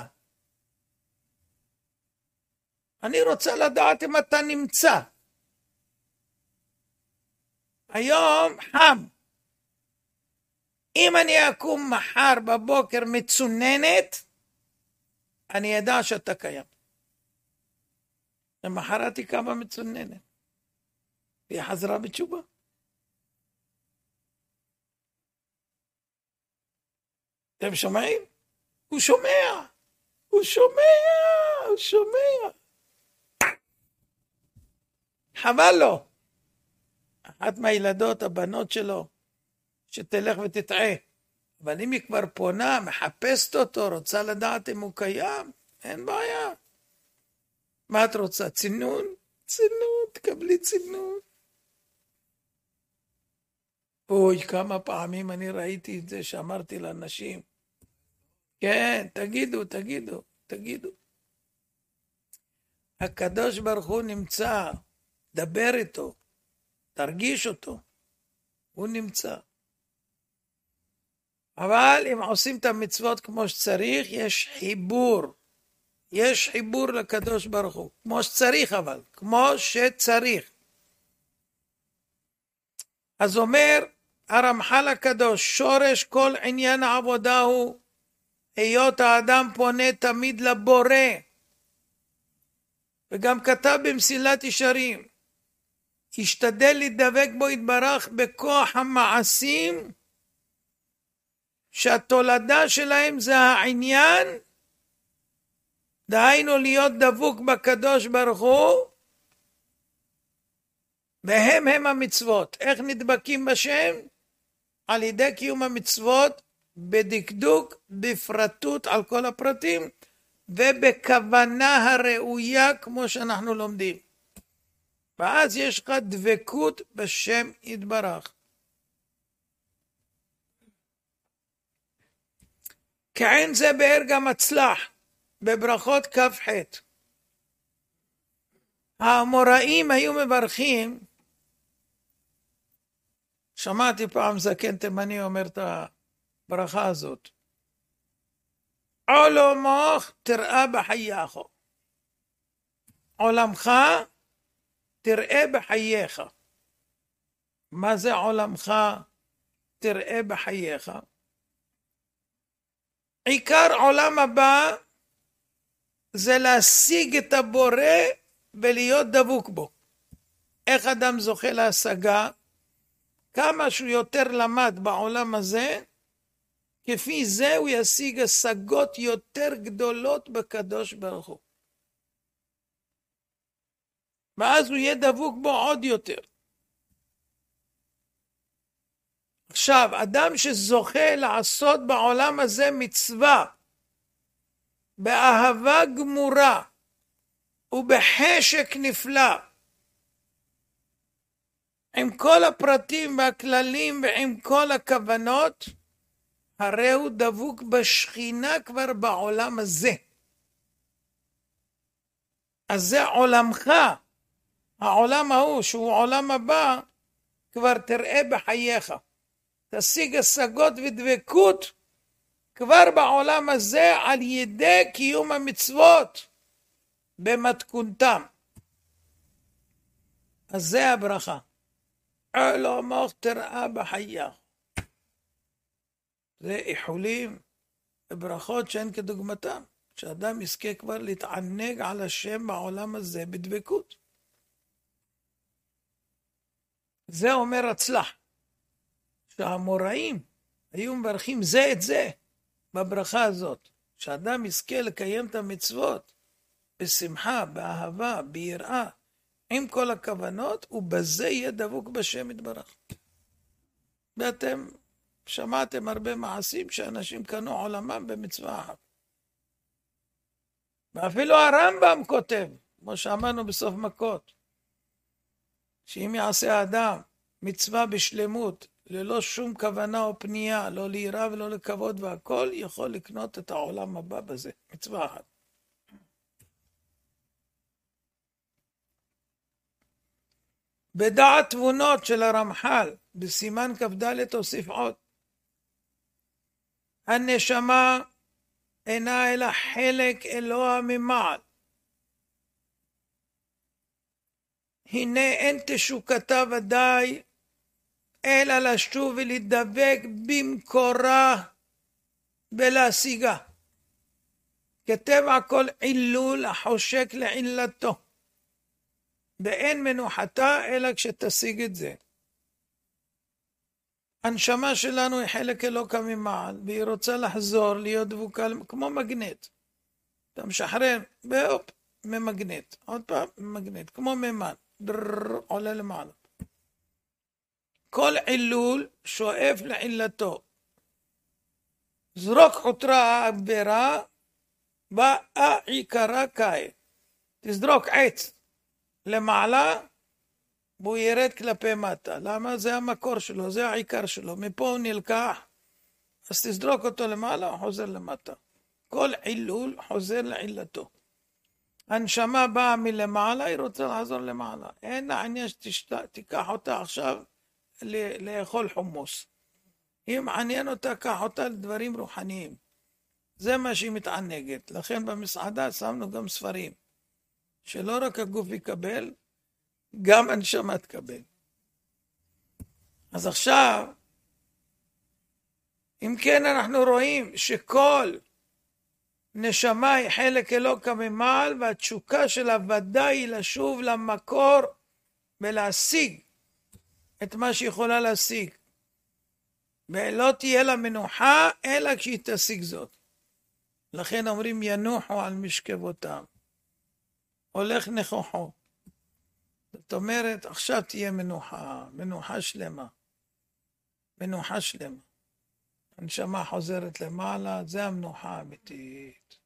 אני רוצה לדעת אם אתה נמצא. היום חם. אם אני אקום מחר בבוקר מצוננת, אני אדע שאתה קיים. למחרת היא קמה מצוננת. והיא חזרה בתשובה. אתם שומעים? הוא שומע. הוא שומע. הוא שומע. חבל לו. אחת מהילדות, הבנות שלו, שתלך ותטעה. אבל אם היא כבר פונה, מחפשת אותו, רוצה לדעת אם הוא קיים, אין בעיה. מה את רוצה? צינון? צינון, תקבלי צינון. אוי, כמה פעמים אני ראיתי את זה שאמרתי לאנשים. כן, תגידו, תגידו, תגידו. הקדוש ברוך הוא נמצא, דבר איתו, תרגיש אותו. הוא נמצא. אבל אם עושים את המצוות כמו שצריך, יש חיבור. יש חיבור לקדוש ברוך הוא. כמו שצריך אבל, כמו שצריך. אז אומר הרמח"ל הקדוש, שורש כל עניין העבודה הוא, היות האדם פונה תמיד לבורא. וגם כתב במסילת ישרים, השתדל להידבק בו יתברך בכוח המעשים, שהתולדה שלהם זה העניין, דהיינו להיות דבוק בקדוש ברוך הוא, והם הם המצוות. איך נדבקים בשם? על ידי קיום המצוות, בדקדוק, בפרטות על כל הפרטים, ובכוונה הראויה כמו שאנחנו לומדים. ואז יש לך דבקות בשם יתברך. כעין זה באר גם הצלח, בברכות כף ח'. האמוראים היו מברכים, שמעתי פעם זקן תימני אומר את הברכה הזאת, עולמך תראה בחייך, עולמך תראה בחייך. מה זה עולמך תראה בחייך? עיקר עולם הבא זה להשיג את הבורא ולהיות דבוק בו. איך אדם זוכה להשגה? כמה שהוא יותר למד בעולם הזה, כפי זה הוא ישיג השגות יותר גדולות בקדוש ברוך הוא. ואז הוא יהיה דבוק בו עוד יותר. עכשיו, אדם שזוכה לעשות בעולם הזה מצווה, באהבה גמורה ובחשק נפלא, עם כל הפרטים והכללים ועם כל הכוונות, הרי הוא דבוק בשכינה כבר בעולם הזה. אז זה עולמך, העולם ההוא שהוא עולם הבא, כבר תראה בחייך. תשיג השגות ודבקות כבר בעולם הזה על ידי קיום המצוות במתכונתם. אז זה הברכה. עולמך תראה בחייך. זה איחולים וברכות שאין כדוגמתם. שאדם יזכה כבר להתענג על השם בעולם הזה בדבקות. זה אומר הצלח. שהאמוראים היו מברכים זה את זה בברכה הזאת. שאדם יזכה לקיים את המצוות בשמחה, באהבה, ביראה, עם כל הכוונות, ובזה יהיה דבוק בשם יתברך. ואתם שמעתם הרבה מעשים שאנשים קנו עולמם במצווה אחת. ואפילו הרמב"ם כותב, כמו שאמרנו בסוף מכות, שאם יעשה האדם מצווה בשלמות, ללא שום כוונה או פנייה, לא ליראה ולא לכבוד והכל, יכול לקנות את העולם הבא בזה, מצווה אחת. בדעת תבונות של הרמח"ל, בסימן כ"ד הוסיף עוד. הנשמה אינה אלא חלק אלוה ממעל. הנה אין תשוקתה ודאי, אלא לשוב ולהתדבק במקורה ולהשיגה. כטבע כל עילול החושק לעילתו. ואין מנוחתה אלא כשתשיג את זה. הנשמה שלנו היא חלק אלוקה ממעל, והיא רוצה לחזור להיות דבוקה כמו מגנט. אתה משחרר, והופ, ממגנט. עוד פעם, ממגנט, כמו מימן. דררר, עולה למעלה. כל עילול שואף לעילתו. זרוק חוטרה עבירה, באה עיקרה קאי. תזרוק עץ למעלה, והוא ירד כלפי מטה. למה? זה המקור שלו, זה העיקר שלו. מפה הוא נלקח, אז תזרוק אותו למעלה, הוא חוזר למטה. כל עילול חוזר לעילתו. הנשמה באה מלמעלה, היא רוצה לעזור למעלה. אין העניין שתיקח אותה עכשיו לאכול חומוס. אם מעניין אותה, קח אותה לדברים רוחניים. זה מה שהיא מתענגת. לכן במסעדה שמנו גם ספרים. שלא רק הגוף יקבל, גם הנשמה תקבל. אז עכשיו, אם כן אנחנו רואים שכל נשמה היא חלק אלוקה ממעל, והתשוקה שלה ודאי היא לשוב למקור ולהשיג את מה שיכולה להשיג. ולא תהיה לה מנוחה אלא כשהיא תשיג זאת. לכן אומרים ינוחו על משכבותם. הולך נכוחו. זאת אומרת, עכשיו תהיה מנוחה, מנוחה שלמה. מנוחה שלמה. הנשמה חוזרת למעלה, זה המנוחה האמיתית.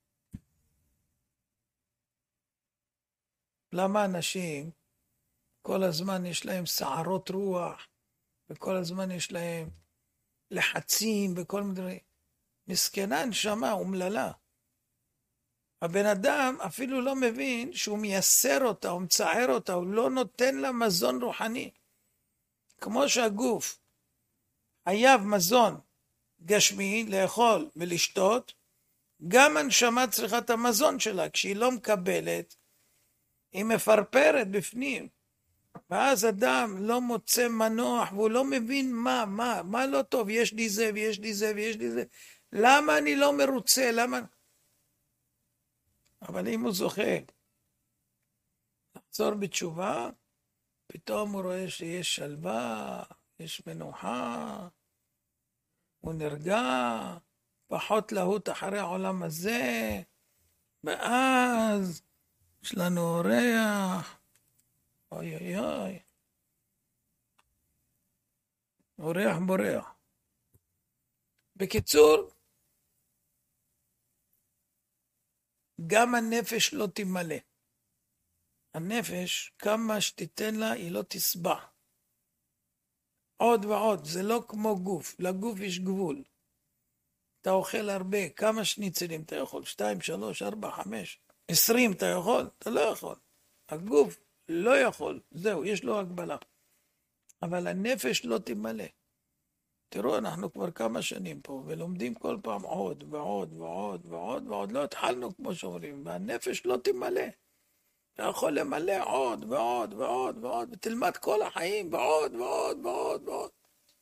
למה אנשים כל הזמן יש להם סערות רוח, וכל הזמן יש להם לחצים וכל מיני דברים? מסכנה נשמה, אומללה. הבן אדם אפילו לא מבין שהוא מייסר אותה, הוא מצער אותה, הוא לא נותן לה מזון רוחני. כמו שהגוף חייב מזון גשמי לאכול ולשתות, גם הנשמה צריכה את המזון שלה. כשהיא לא מקבלת, היא מפרפרת בפנים. ואז אדם לא מוצא מנוח, והוא לא מבין מה, מה, מה לא טוב. יש לי זה ויש לי זה ויש לי זה. למה אני לא מרוצה? למה... אבל אם הוא זוכה לחזור בתשובה, פתאום הוא רואה שיש שלווה, יש מנוחה, הוא נרגע, פחות להוט אחרי העולם הזה, ואז יש לנו אורח, אוי אוי אוי, אורח בורח. בקיצור, גם הנפש לא תמלא. הנפש, כמה שתיתן לה, היא לא תסבע. עוד ועוד, זה לא כמו גוף, לגוף יש גבול. אתה אוכל הרבה, כמה שניצלים אתה יכול? שתיים, שלוש, ארבע, חמש, עשרים אתה יכול? אתה לא יכול. הגוף לא יכול, זהו, יש לו הגבלה. אבל הנפש לא תמלא. תראו, אנחנו כבר כמה שנים פה, ולומדים כל פעם עוד ועוד ועוד ועוד, ועוד לא התחלנו כמו שאומרים, והנפש לא תמלא. אתה יכול למלא עוד ועוד ועוד ועוד, ותלמד כל החיים ועוד ועוד ועוד ועוד.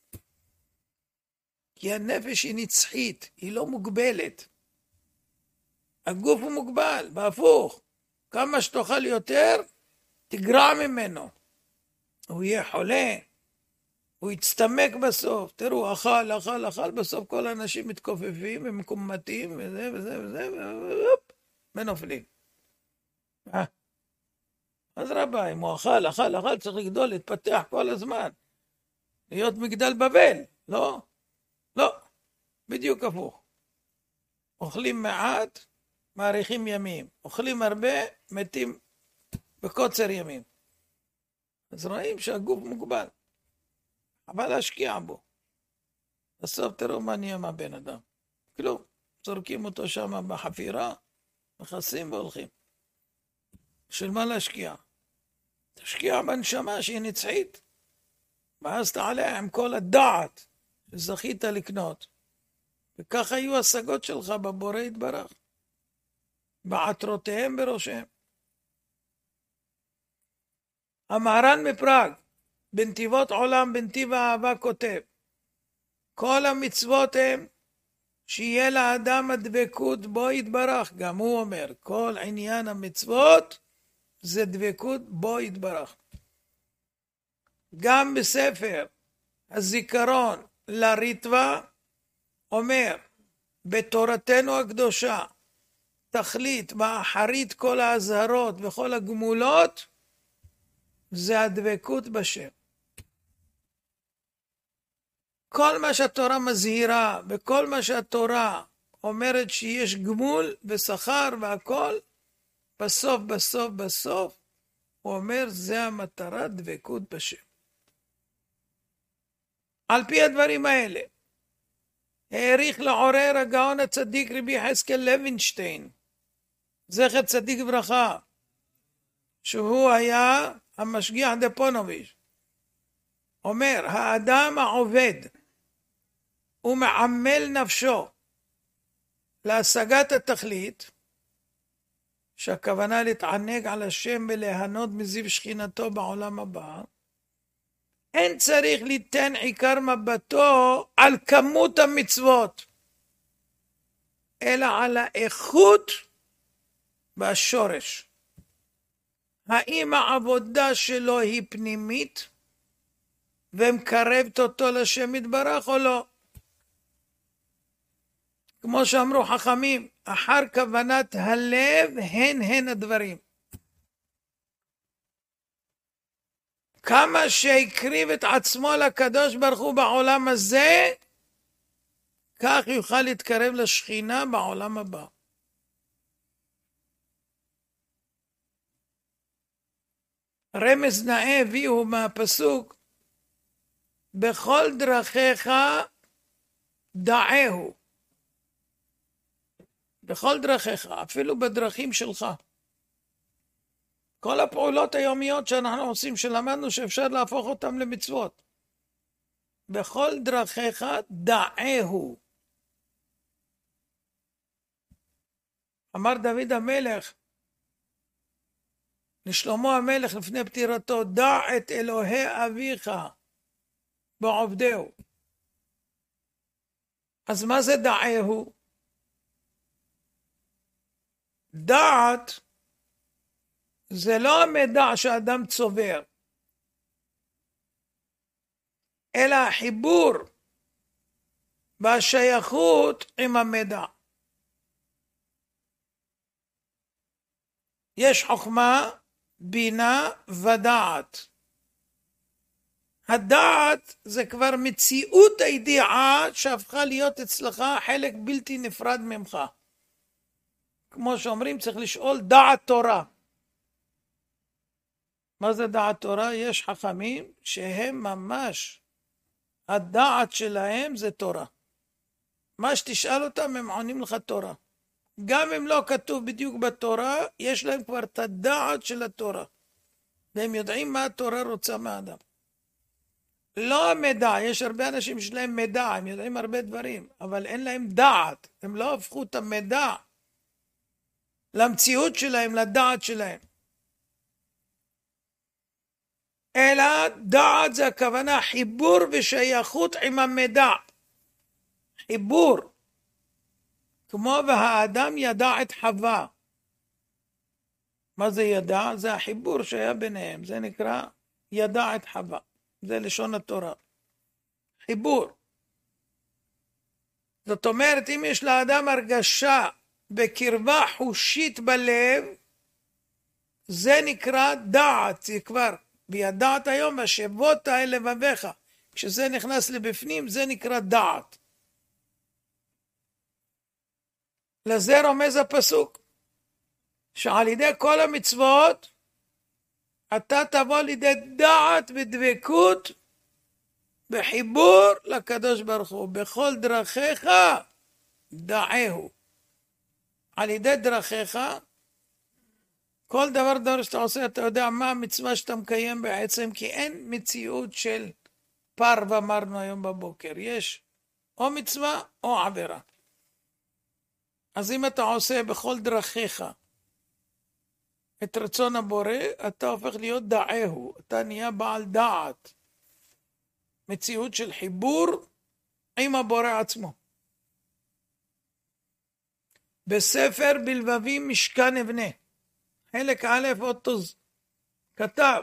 כי הנפש היא נצחית, היא לא מוגבלת. הגוף הוא מוגבל, בהפוך. כמה שתאכל יותר, תגרע ממנו. הוא יהיה חולה, הוא יצטמק בסוף. תראו, אכל, אכל, אכל, בסוף כל האנשים מתכופפים, הם מקומטים, וזה וזה וזה, ונופלים. אה? אז רבה, אם הוא אכל, אכל, אכל, צריך לגדול, להתפתח כל הזמן. להיות מגדל בבל, לא? לא, בדיוק הפוך. אוכלים מעט, מאריכים ימים. אוכלים הרבה, מתים בקוצר ימים. אז רואים שהגוף מוגבל. אבל להשקיע בו. בסוף תראו מה נהיה מהבן אדם. כלום, זורקים אותו שם בחפירה, מכסים והולכים. של מה להשקיע? תשקיע בנשמה שהיא נצחית. ואז תעלה עם כל הדעת שזכית לקנות. וככה יהיו השגות שלך בבורא יתברך. בעטרותיהם בראשיהם. המהר"ן מפראג, בנתיבות עולם, בנתיב האהבה, כותב, כל המצוות הם שיהיה לאדם הדבקות בו יתברך. גם הוא אומר, כל עניין המצוות זה דבקות בו יתברך. גם בספר הזיכרון לריטווה אומר, בתורתנו הקדושה, תכלית ואחרית כל ההזהרות וכל הגמולות, זה הדבקות בשם. כל מה שהתורה מזהירה, וכל מה שהתורה אומרת שיש גמול ושכר והכל, בסוף, בסוף, בסוף, הוא אומר, זה המטרה, דבקות בשם. על פי הדברים האלה, העריך לעורר הגאון הצדיק רבי יחזקאל לוינשטיין, זכר צדיק ברכה, שהוא היה המשגיח דפונוביץ', אומר, האדם העובד ומעמל נפשו להשגת התכלית, שהכוונה להתענג על השם וליהנות מזיו שכינתו בעולם הבא, אין צריך ליתן עיקר מבטו על כמות המצוות, אלא על האיכות והשורש. האם העבודה שלו היא פנימית ומקרבת אותו לשם יתברך או לא? כמו שאמרו חכמים, אחר כוונת הלב הן הן הדברים. כמה שהקריב את עצמו לקדוש ברוך הוא בעולם הזה, כך יוכל להתקרב לשכינה בעולם הבא. רמז נאה הביאו מהפסוק, בכל דרכיך דעהו. בכל דרכיך, אפילו בדרכים שלך. כל הפעולות היומיות שאנחנו עושים, שלמדנו שאפשר להפוך אותם למצוות. בכל דרכיך דעהו. אמר דוד המלך, לשלמה המלך לפני פטירתו, דע את אלוהי אביך בעובדהו. אז מה זה דעהו? דעת זה לא המידע שאדם צובר, אלא החיבור והשייכות עם המידע. יש חוכמה, בינה ודעת. הדעת זה כבר מציאות הידיעה שהפכה להיות אצלך חלק בלתי נפרד ממך. כמו שאומרים, צריך לשאול דעת תורה. מה זה דעת תורה? יש חכמים שהם ממש הדעת שלהם זה תורה. מה שתשאל אותם הם עונים לך תורה. גם אם לא כתוב בדיוק בתורה, יש להם כבר את הדעת של התורה. והם יודעים מה התורה רוצה מהאדם. לא המידע, יש הרבה אנשים שלהם מידע, הם יודעים הרבה דברים, אבל אין להם דעת. הם לא הפכו את המידע למציאות שלהם, לדעת שלהם. אלא דעת זה הכוונה חיבור ושייכות עם המידע. חיבור. כמו והאדם ידע את חווה. מה זה ידע? זה החיבור שהיה ביניהם. זה נקרא ידע את חווה. זה לשון התורה. חיבור. זאת אומרת, אם יש לאדם הרגשה בקרבה חושית בלב, זה נקרא דעת. זה כבר בידעת היום והשבות האל לבביך. כשזה נכנס לבפנים, זה נקרא דעת. לזה רומז הפסוק, שעל ידי כל המצוות, אתה תבוא לידי דעת ודבקות בחיבור לקדוש ברוך הוא. בכל דרכיך דעהו. על ידי דרכיך, כל דבר דבר שאתה עושה, אתה יודע מה המצווה שאתה מקיים בעצם, כי אין מציאות של פר ואמרנו היום בבוקר. יש או מצווה או עבירה. אז אם אתה עושה בכל דרכיך את רצון הבורא, אתה הופך להיות דעהו, אתה נהיה בעל דעת. מציאות של חיבור עם הבורא עצמו. בספר בלבבים משכן אבנה, חלק א' עוד תוז, כתב,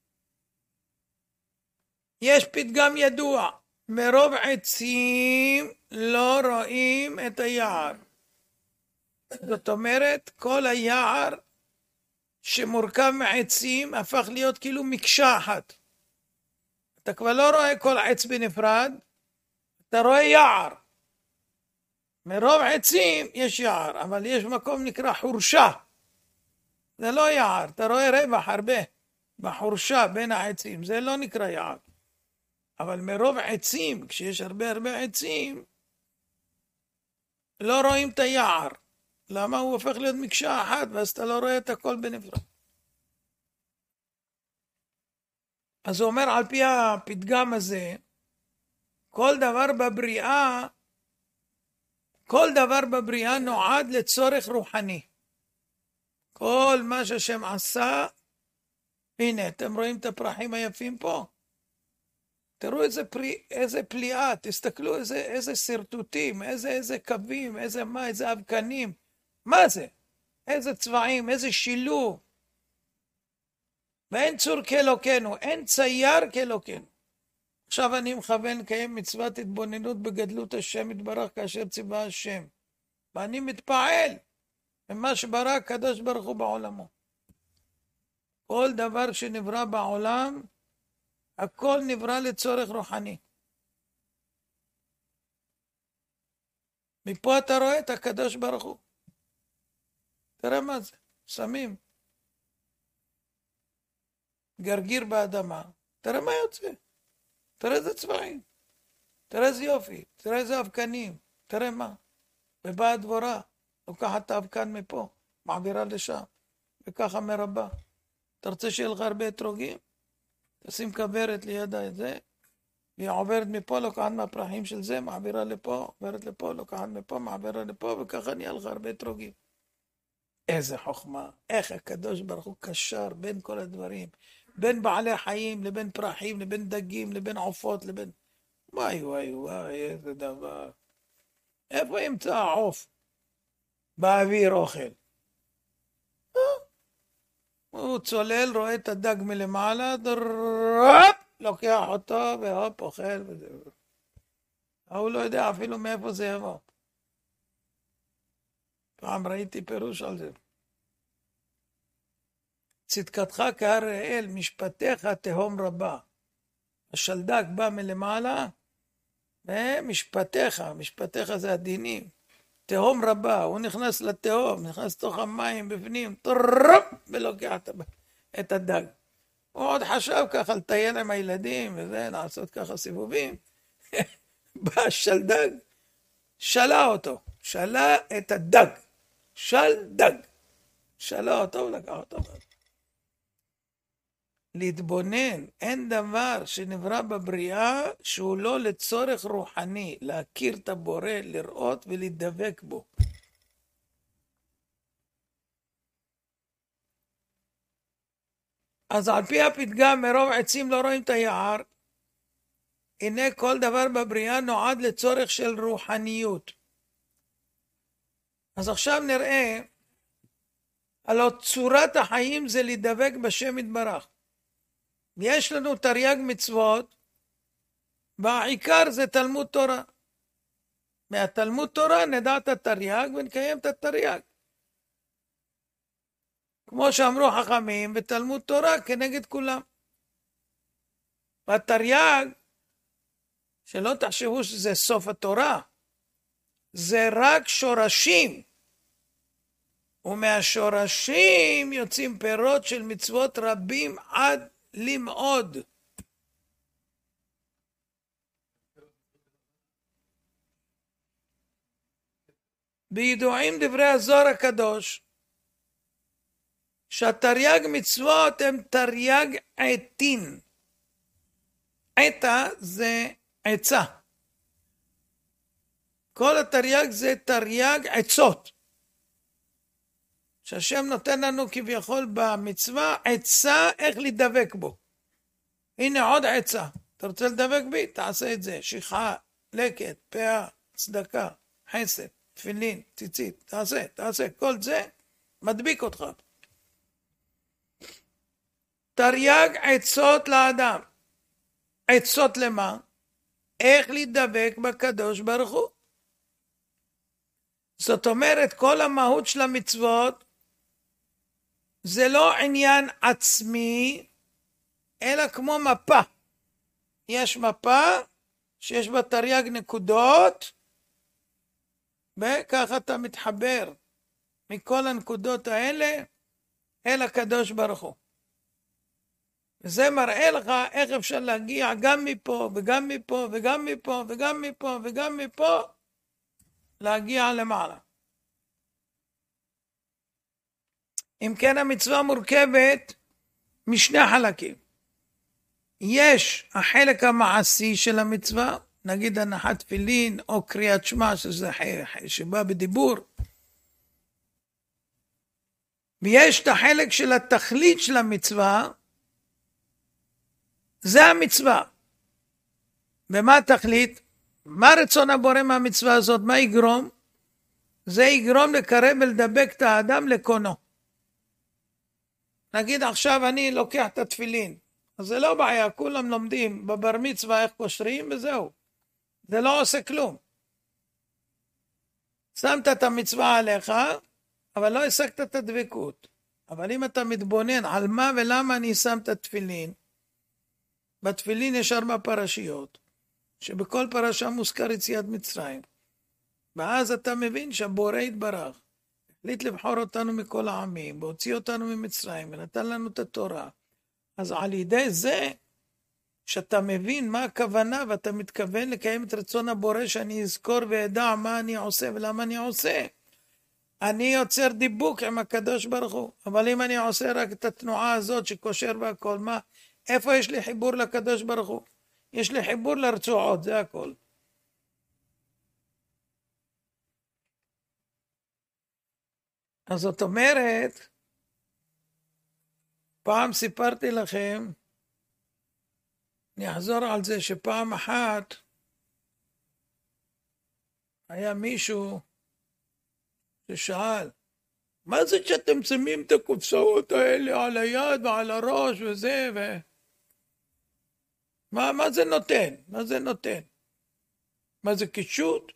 יש פתגם ידוע, מרוב עצים לא רואים את היער. זאת אומרת, כל היער שמורכב מעצים הפך להיות כאילו מקשה אחת. אתה כבר לא רואה כל עץ בנפרד, אתה רואה יער. מרוב עצים יש יער, אבל יש מקום נקרא חורשה. זה לא יער, אתה רואה רווח הרבה בחורשה בין העצים, זה לא נקרא יער. אבל מרוב עצים, כשיש הרבה הרבה עצים, לא רואים את היער. למה? הוא הופך להיות מקשה אחת, ואז אתה לא רואה את הכל בנפרד. אז הוא אומר על פי הפתגם הזה, כל דבר בבריאה, כל דבר בבריאה נועד לצורך רוחני. כל מה שהשם עשה, הנה, אתם רואים את הפרחים היפים פה? תראו איזה, פרי, איזה פליאה, תסתכלו איזה, איזה סרטוטים, איזה, איזה קווים, איזה מה, איזה אבקנים. מה זה? איזה צבעים, איזה שילוב. ואין צור כאלוקינו, אין צייר כאלוקינו. עכשיו אני מכוון לקיים מצוות התבוננות בגדלות השם יתברך כאשר ציווה השם. ואני מתפעל ממה שברא הקדוש ברוך הוא בעולמו. כל דבר שנברא בעולם, הכל נברא לצורך רוחני. מפה אתה רואה את הקדוש ברוך הוא. תראה מה זה, שמים גרגיר באדמה, תראה מה יוצא, תראה איזה צבעים, תראה איזה יופי, תראה איזה אבקנים, תראה מה. ובאה הדבורה, לוקחת את האבקן מפה, מעבירה לשם, וככה מרבה. אתה רוצה שיהיה לך הרבה אתרוגים? תשים כברת ליד את זה, והיא עוברת מפה, לוקחת מהפרחים של זה, מעבירה לפה, עוברת לפה, לוקחת מפה, מעבירה לפה, וככה נהיה לך הרבה אתרוגים. איזה חוכמה, איך הקדוש ברוך הוא קשר בין כל הדברים, בין בעלי חיים לבין פרחים, לבין דגים, לבין עופות, לבין... וואי וואי וואי, איזה דבר. איפה ימצא העוף? באוויר אוכל. הוא צולל, רואה את הדג מלמעלה, דרפ, לוקח אותו והופ, אוכל וזהו. הוא לא יודע אפילו מאיפה זה יבוא. פעם ראיתי פירוש על זה. צדקתך כהר האל, משפטיך תהום רבה. השלדק בא מלמעלה, ומשפטיך, משפטיך זה הדינים. תהום רבה, הוא נכנס לתהום, נכנס לתוך המים בפנים, טרפ, ולוקח את הדג. הוא עוד חשב ככה לטייל עם הילדים וזה, לעשות ככה סיבובים. בא שלדג, שלה אותו, שלה את הדג, של דג, שלה אותו ולקח אותו. להתבונן, אין דבר שנברא בבריאה שהוא לא לצורך רוחני, להכיר את הבורא, לראות ולהתדבק בו. אז על פי הפתגם, מרוב עצים לא רואים את היער, הנה כל דבר בבריאה נועד לצורך של רוחניות. אז עכשיו נראה, הלא צורת החיים זה להידבק בשם יתברך. יש לנו תרי"ג מצוות, והעיקר זה תלמוד תורה. מהתלמוד תורה נדע את התרי"ג ונקיים את התרי"ג. כמו שאמרו חכמים, ותלמוד תורה כנגד כולם. והתרי"ג, שלא תחשבו שזה סוף התורה, זה רק שורשים. ומהשורשים יוצאים פירות של מצוות רבים עד למאוד. בידועים דברי הזוהר הקדוש, שהתרי"ג מצוות הם תרי"ג עתין. עתה זה עצה. כל התרי"ג זה תרי"ג עצות. שהשם נותן לנו כביכול במצווה עצה איך לדבק בו. הנה עוד עצה. אתה רוצה לדבק בי? תעשה את זה. שכחה, לקט, פאה, צדקה, חסד, תפילין, ציצית. תעשה, תעשה. כל זה מדביק אותך. תרי"ג עצות לאדם. עצות למה? איך להידבק בקדוש ברוך הוא. זאת אומרת, כל המהות של המצוות זה לא עניין עצמי, אלא כמו מפה. יש מפה שיש בה תרי"ג נקודות, וככה אתה מתחבר מכל הנקודות האלה אל הקדוש ברוך הוא. וזה מראה לך איך אפשר להגיע גם מפה וגם מפה וגם מפה וגם מפה וגם מפה להגיע למעלה. אם כן, המצווה מורכבת משני חלקים. יש החלק המעשי של המצווה, נגיד הנחת תפילין או קריאת שמע, שזה שבא בדיבור. ויש את החלק של התכלית של המצווה, זה המצווה. ומה התכלית? מה רצון הבורא מהמצווה הזאת? מה יגרום? זה יגרום לקרב ולדבק את האדם לקונו. נגיד עכשיו אני לוקח את התפילין, אז זה לא בעיה, כולם לומדים בבר מצווה איך קושרים וזהו. זה לא עושה כלום. שמת את המצווה עליך, אבל לא השגת את הדבקות. אבל אם אתה מתבונן על מה ולמה אני שם את התפילין, בתפילין יש ארבע פרשיות, שבכל פרשה מוזכר יציאת מצרים. ואז אתה מבין שהבורא יתברך, החליט לבחור אותנו מכל העמים, והוציא אותנו ממצרים, ונתן לנו את התורה. אז על ידי זה, שאתה מבין מה הכוונה, ואתה מתכוון לקיים את רצון הבורא, שאני אזכור וידע מה אני עושה ולמה אני עושה. אני יוצר דיבוק עם הקדוש ברוך הוא. אבל אם אני עושה רק את התנועה הזאת שקושר והכל, מה? איפה יש לי חיבור לקדוש ברוך הוא? יש לי חיבור לרצועות, זה הכל. אז זאת אומרת, פעם סיפרתי לכם, אני אחזור על זה שפעם אחת היה מישהו ששאל, מה זה שאתם שמים את הקופסאות האלה על היד ועל הראש וזה, ו... מה, מה זה נותן? מה זה נותן? מה זה קישוט?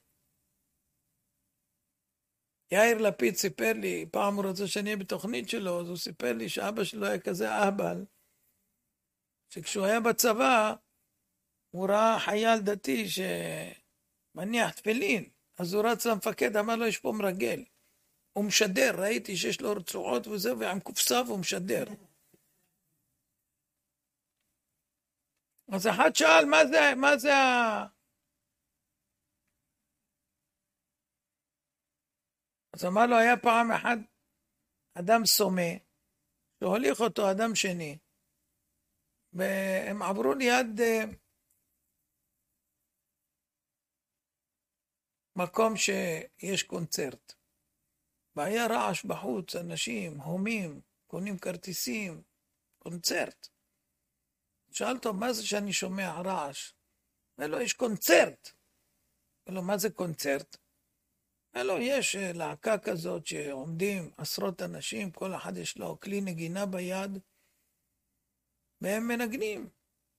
יאיר לפיד סיפר לי, פעם הוא רוצה שאני אהיה בתוכנית שלו, אז הוא סיפר לי שאבא שלו היה כזה אהבל, שכשהוא היה בצבא, הוא ראה חייל דתי שמניח תפילין, אז הוא רץ למפקד, אמר לו, יש פה מרגל. הוא משדר, ראיתי שיש לו רצועות וזה, ועם קופסה והוא משדר. אז אחד שאל, מה זה, מה זה אז אמר לו, היה פעם אחד אדם סומה, שהוליך אותו אדם שני, והם עברו ליד מקום שיש קונצרט, והיה רעש בחוץ, אנשים, הומים, קונים כרטיסים, קונצרט. שאל אותו, מה זה שאני שומע רעש? אומר לו, יש קונצרט. אומר לו, מה זה קונצרט? אומר לו, יש להקה כזאת שעומדים עשרות אנשים, כל אחד יש לו כלי נגינה ביד, והם מנגנים.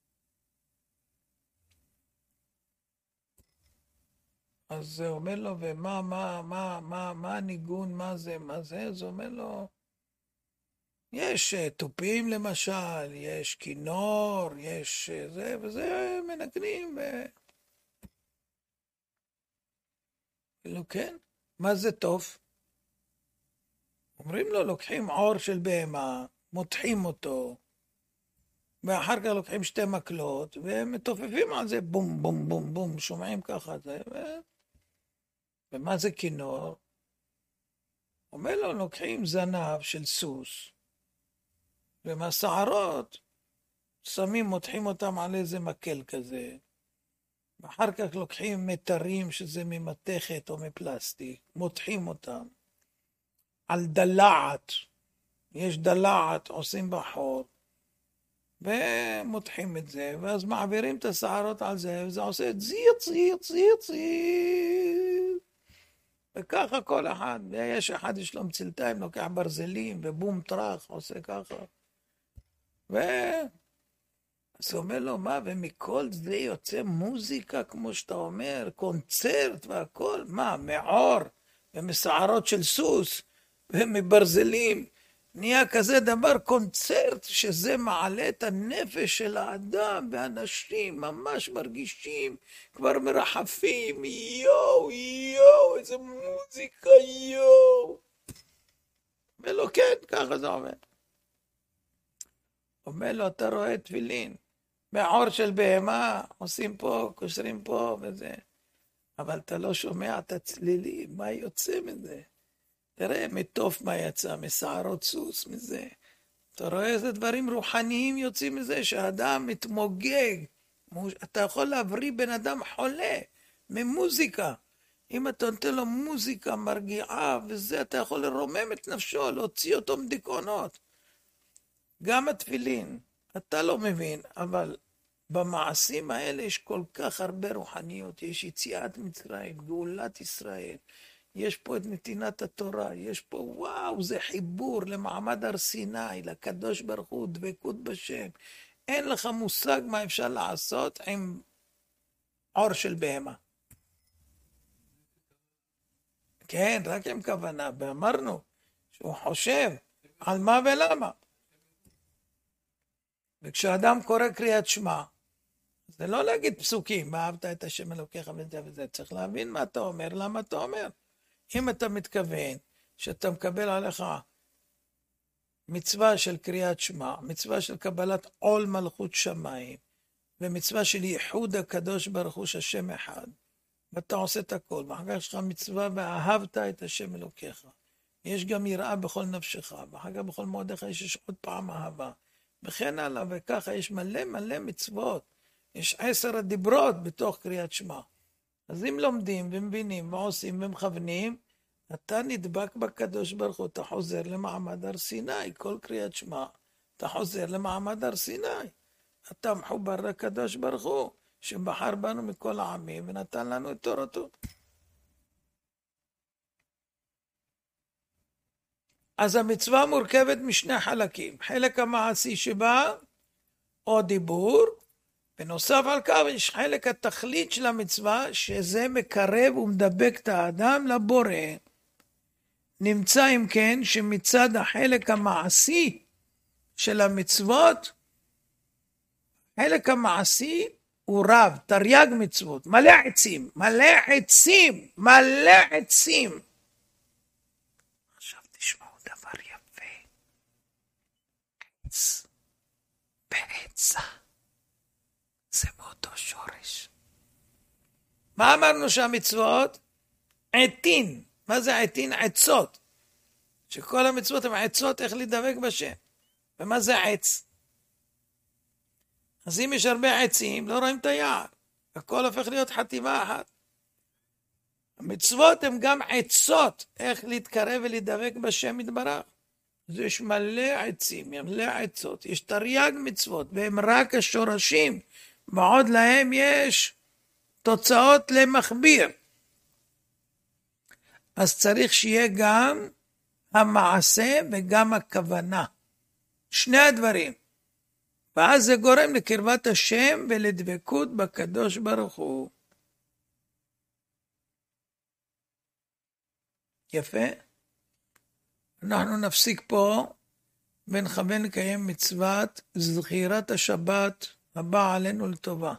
אז הוא אומר לו, ומה, מה, מה, מה, מה הניגון, מה זה, מה זה? אז הוא אומר לו, יש תופים למשל, יש כינור, יש זה, וזה מנגנים. ו... לא, כן, מה זה טוב? אומרים לו, לוקחים עור של בהמה, מותחים אותו, ואחר כך לוקחים שתי מקלות, ומתופפים על זה, בום, בום, בום, בום, שומעים ככה זה, ו... ומה זה כינור? אומר לו, לוקחים זנב של סוס, ומהשערות שמים, מותחים אותם על איזה מקל כזה, ואחר כך לוקחים מטרים שזה ממתכת או מפלסטיק, מותחים אותם על דלעת, יש דלעת, עושים בחור, ומותחים את זה, ואז מעבירים את השערות על זה, וזה עושה ציר, ציר, ציר, ציר. וככה כל אחד, ויש אחד יש לו מצלתיים, לוקח ברזלים, ובום טרח, עושה ככה. ו... אז הוא אומר לו, מה, ומכל זה יוצא מוזיקה, כמו שאתה אומר, קונצרט והכל, מה, מעור, ומשערות של סוס, ומברזלים, נהיה כזה דבר קונצרט, שזה מעלה את הנפש של האדם, ואנשים ממש מרגישים, כבר מרחפים, יואו, יואו, איזה מוזיקה, יואו. ולא כן, ככה זה עומד. אומר לו, אתה רואה תפילין, מעור של בהמה, עושים פה, קושרים פה וזה, אבל אתה לא שומע את הצלילים, מה יוצא מזה? תראה, מטוף מה יצא, מסערות סוס, מזה. אתה רואה איזה דברים רוחניים יוצאים מזה, שהאדם מתמוגג. אתה יכול להבריא בן אדם חולה ממוזיקה. אם אתה נותן לו מוזיקה מרגיעה וזה, אתה יכול לרומם את נפשו, להוציא אותו מדיכאונות. גם התפילין, אתה לא מבין, אבל במעשים האלה יש כל כך הרבה רוחניות. יש יציאת מצרים, גאולת ישראל. יש פה את נתינת התורה, יש פה, וואו, זה חיבור למעמד הר סיני, לקדוש ברוך הוא, דבקות בשם. אין לך מושג מה אפשר לעשות עם עור של בהמה. כן, רק עם כוונה, ואמרנו שהוא חושב על מה ולמה. וכשאדם קורא קריאת שמע, זה לא להגיד פסוקים, אהבת את השם אלוקיך וזה וזה, צריך להבין מה אתה אומר, למה אתה אומר. אם אתה מתכוון שאתה מקבל עליך מצווה של קריאת שמע, מצווה של קבלת עול מלכות שמיים, ומצווה של ייחוד הקדוש ברוך הוא שהשם אחד, ואתה עושה את הכל, ואחר כך יש לך מצווה ואהבת את השם אלוקיך. יש גם יראה בכל נפשך, ואחר כך בכל מאודיך יש עוד פעם אהבה, וכן הלאה, וככה יש מלא מלא מצוות, יש עשר הדיברות בתוך קריאת שמע. אז אם לומדים ומבינים ועושים ומכוונים, אתה נדבק בקדוש ברוך הוא, אתה חוזר למעמד הר סיני, כל קריאת שמע, אתה חוזר למעמד הר סיני. אתה מחובר לקדוש ברוך הוא, שבחר בנו מכל העמים ונתן לנו את תורתו. אז המצווה מורכבת משני חלקים. חלק המעשי שבה, או דיבור, בנוסף על כך יש חלק התכלית של המצווה, שזה מקרב ומדבק את האדם לבורא. נמצא אם כן שמצד החלק המעשי של המצוות, חלק המעשי הוא רב, תרי"ג מצוות, מלא עצים, מלא עצים, מלא עצים. עכשיו תשמעו דבר יפה. עץ בעצה. זה מאותו שורש. מה אמרנו שהמצוות? עתין. מה זה עתין? עצות. שכל המצוות הן עצות איך לדבק בשם. ומה זה עץ? אז אם יש הרבה עצים, לא רואים את היער. הכל הופך להיות חטיבה אחת. המצוות הן גם עצות איך להתקרב ולדבק בשם יתברך. אז יש מלא עצים, מלא עצות. יש תרי"ג מצוות, והם רק השורשים. ועוד להם יש תוצאות למכביר. אז צריך שיהיה גם המעשה וגם הכוונה. שני הדברים. ואז זה גורם לקרבת השם ולדבקות בקדוש ברוך הוא. יפה. אנחנו נפסיק פה ונכוון לקיים מצוות זכירת השבת הבאה עלינו לטובה.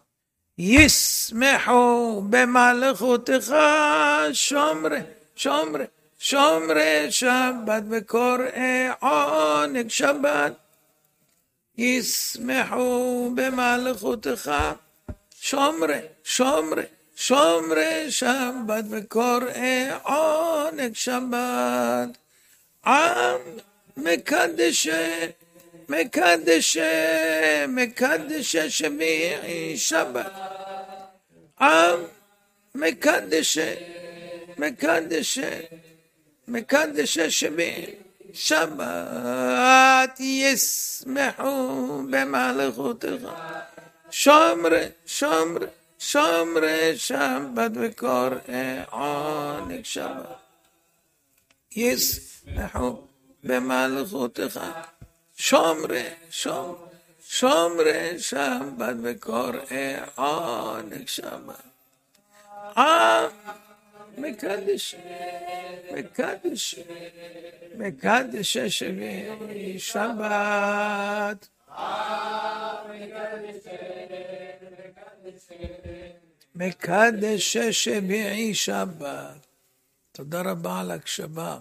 ישמחו במלכותך שומרי, שומרי, שומרי שבת וקוראי עונג שבת. ישמחו במלכותך שומרי, שומרי, שומרי שבת וקוראי עונג שבת. עם מקדשי, מקדשי, מקדשי שביעי שבת. עם מקדשי, מקדשי, מקדשי שביעי שבת. ישמחו במלכותך שומרי, שומרי, שומרי שבת וקוראי עונג שבת. ישמחו במלכותך שומרי, שומרי, שומרי שבת וקוראי עונג שבת. עם מקדש, מקדש, מקדש שביעי שבת. מקדש שביעי שבת. תודה רבה על הקשבה.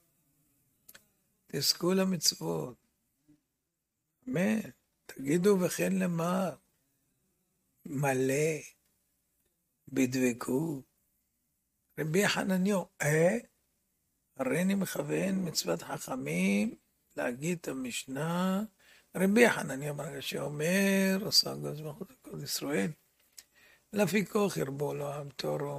תזכו למצוות. אמן. תגידו וכן למר. מלא. בדבקות. רבי חנניו, אה? הרי אני מכוון מצוות חכמים להגיד את המשנה. רבי חנניו ברגע שאומר, עושה גוז מלכות כל ישראל. לפיכך ירבו לו עם תורו.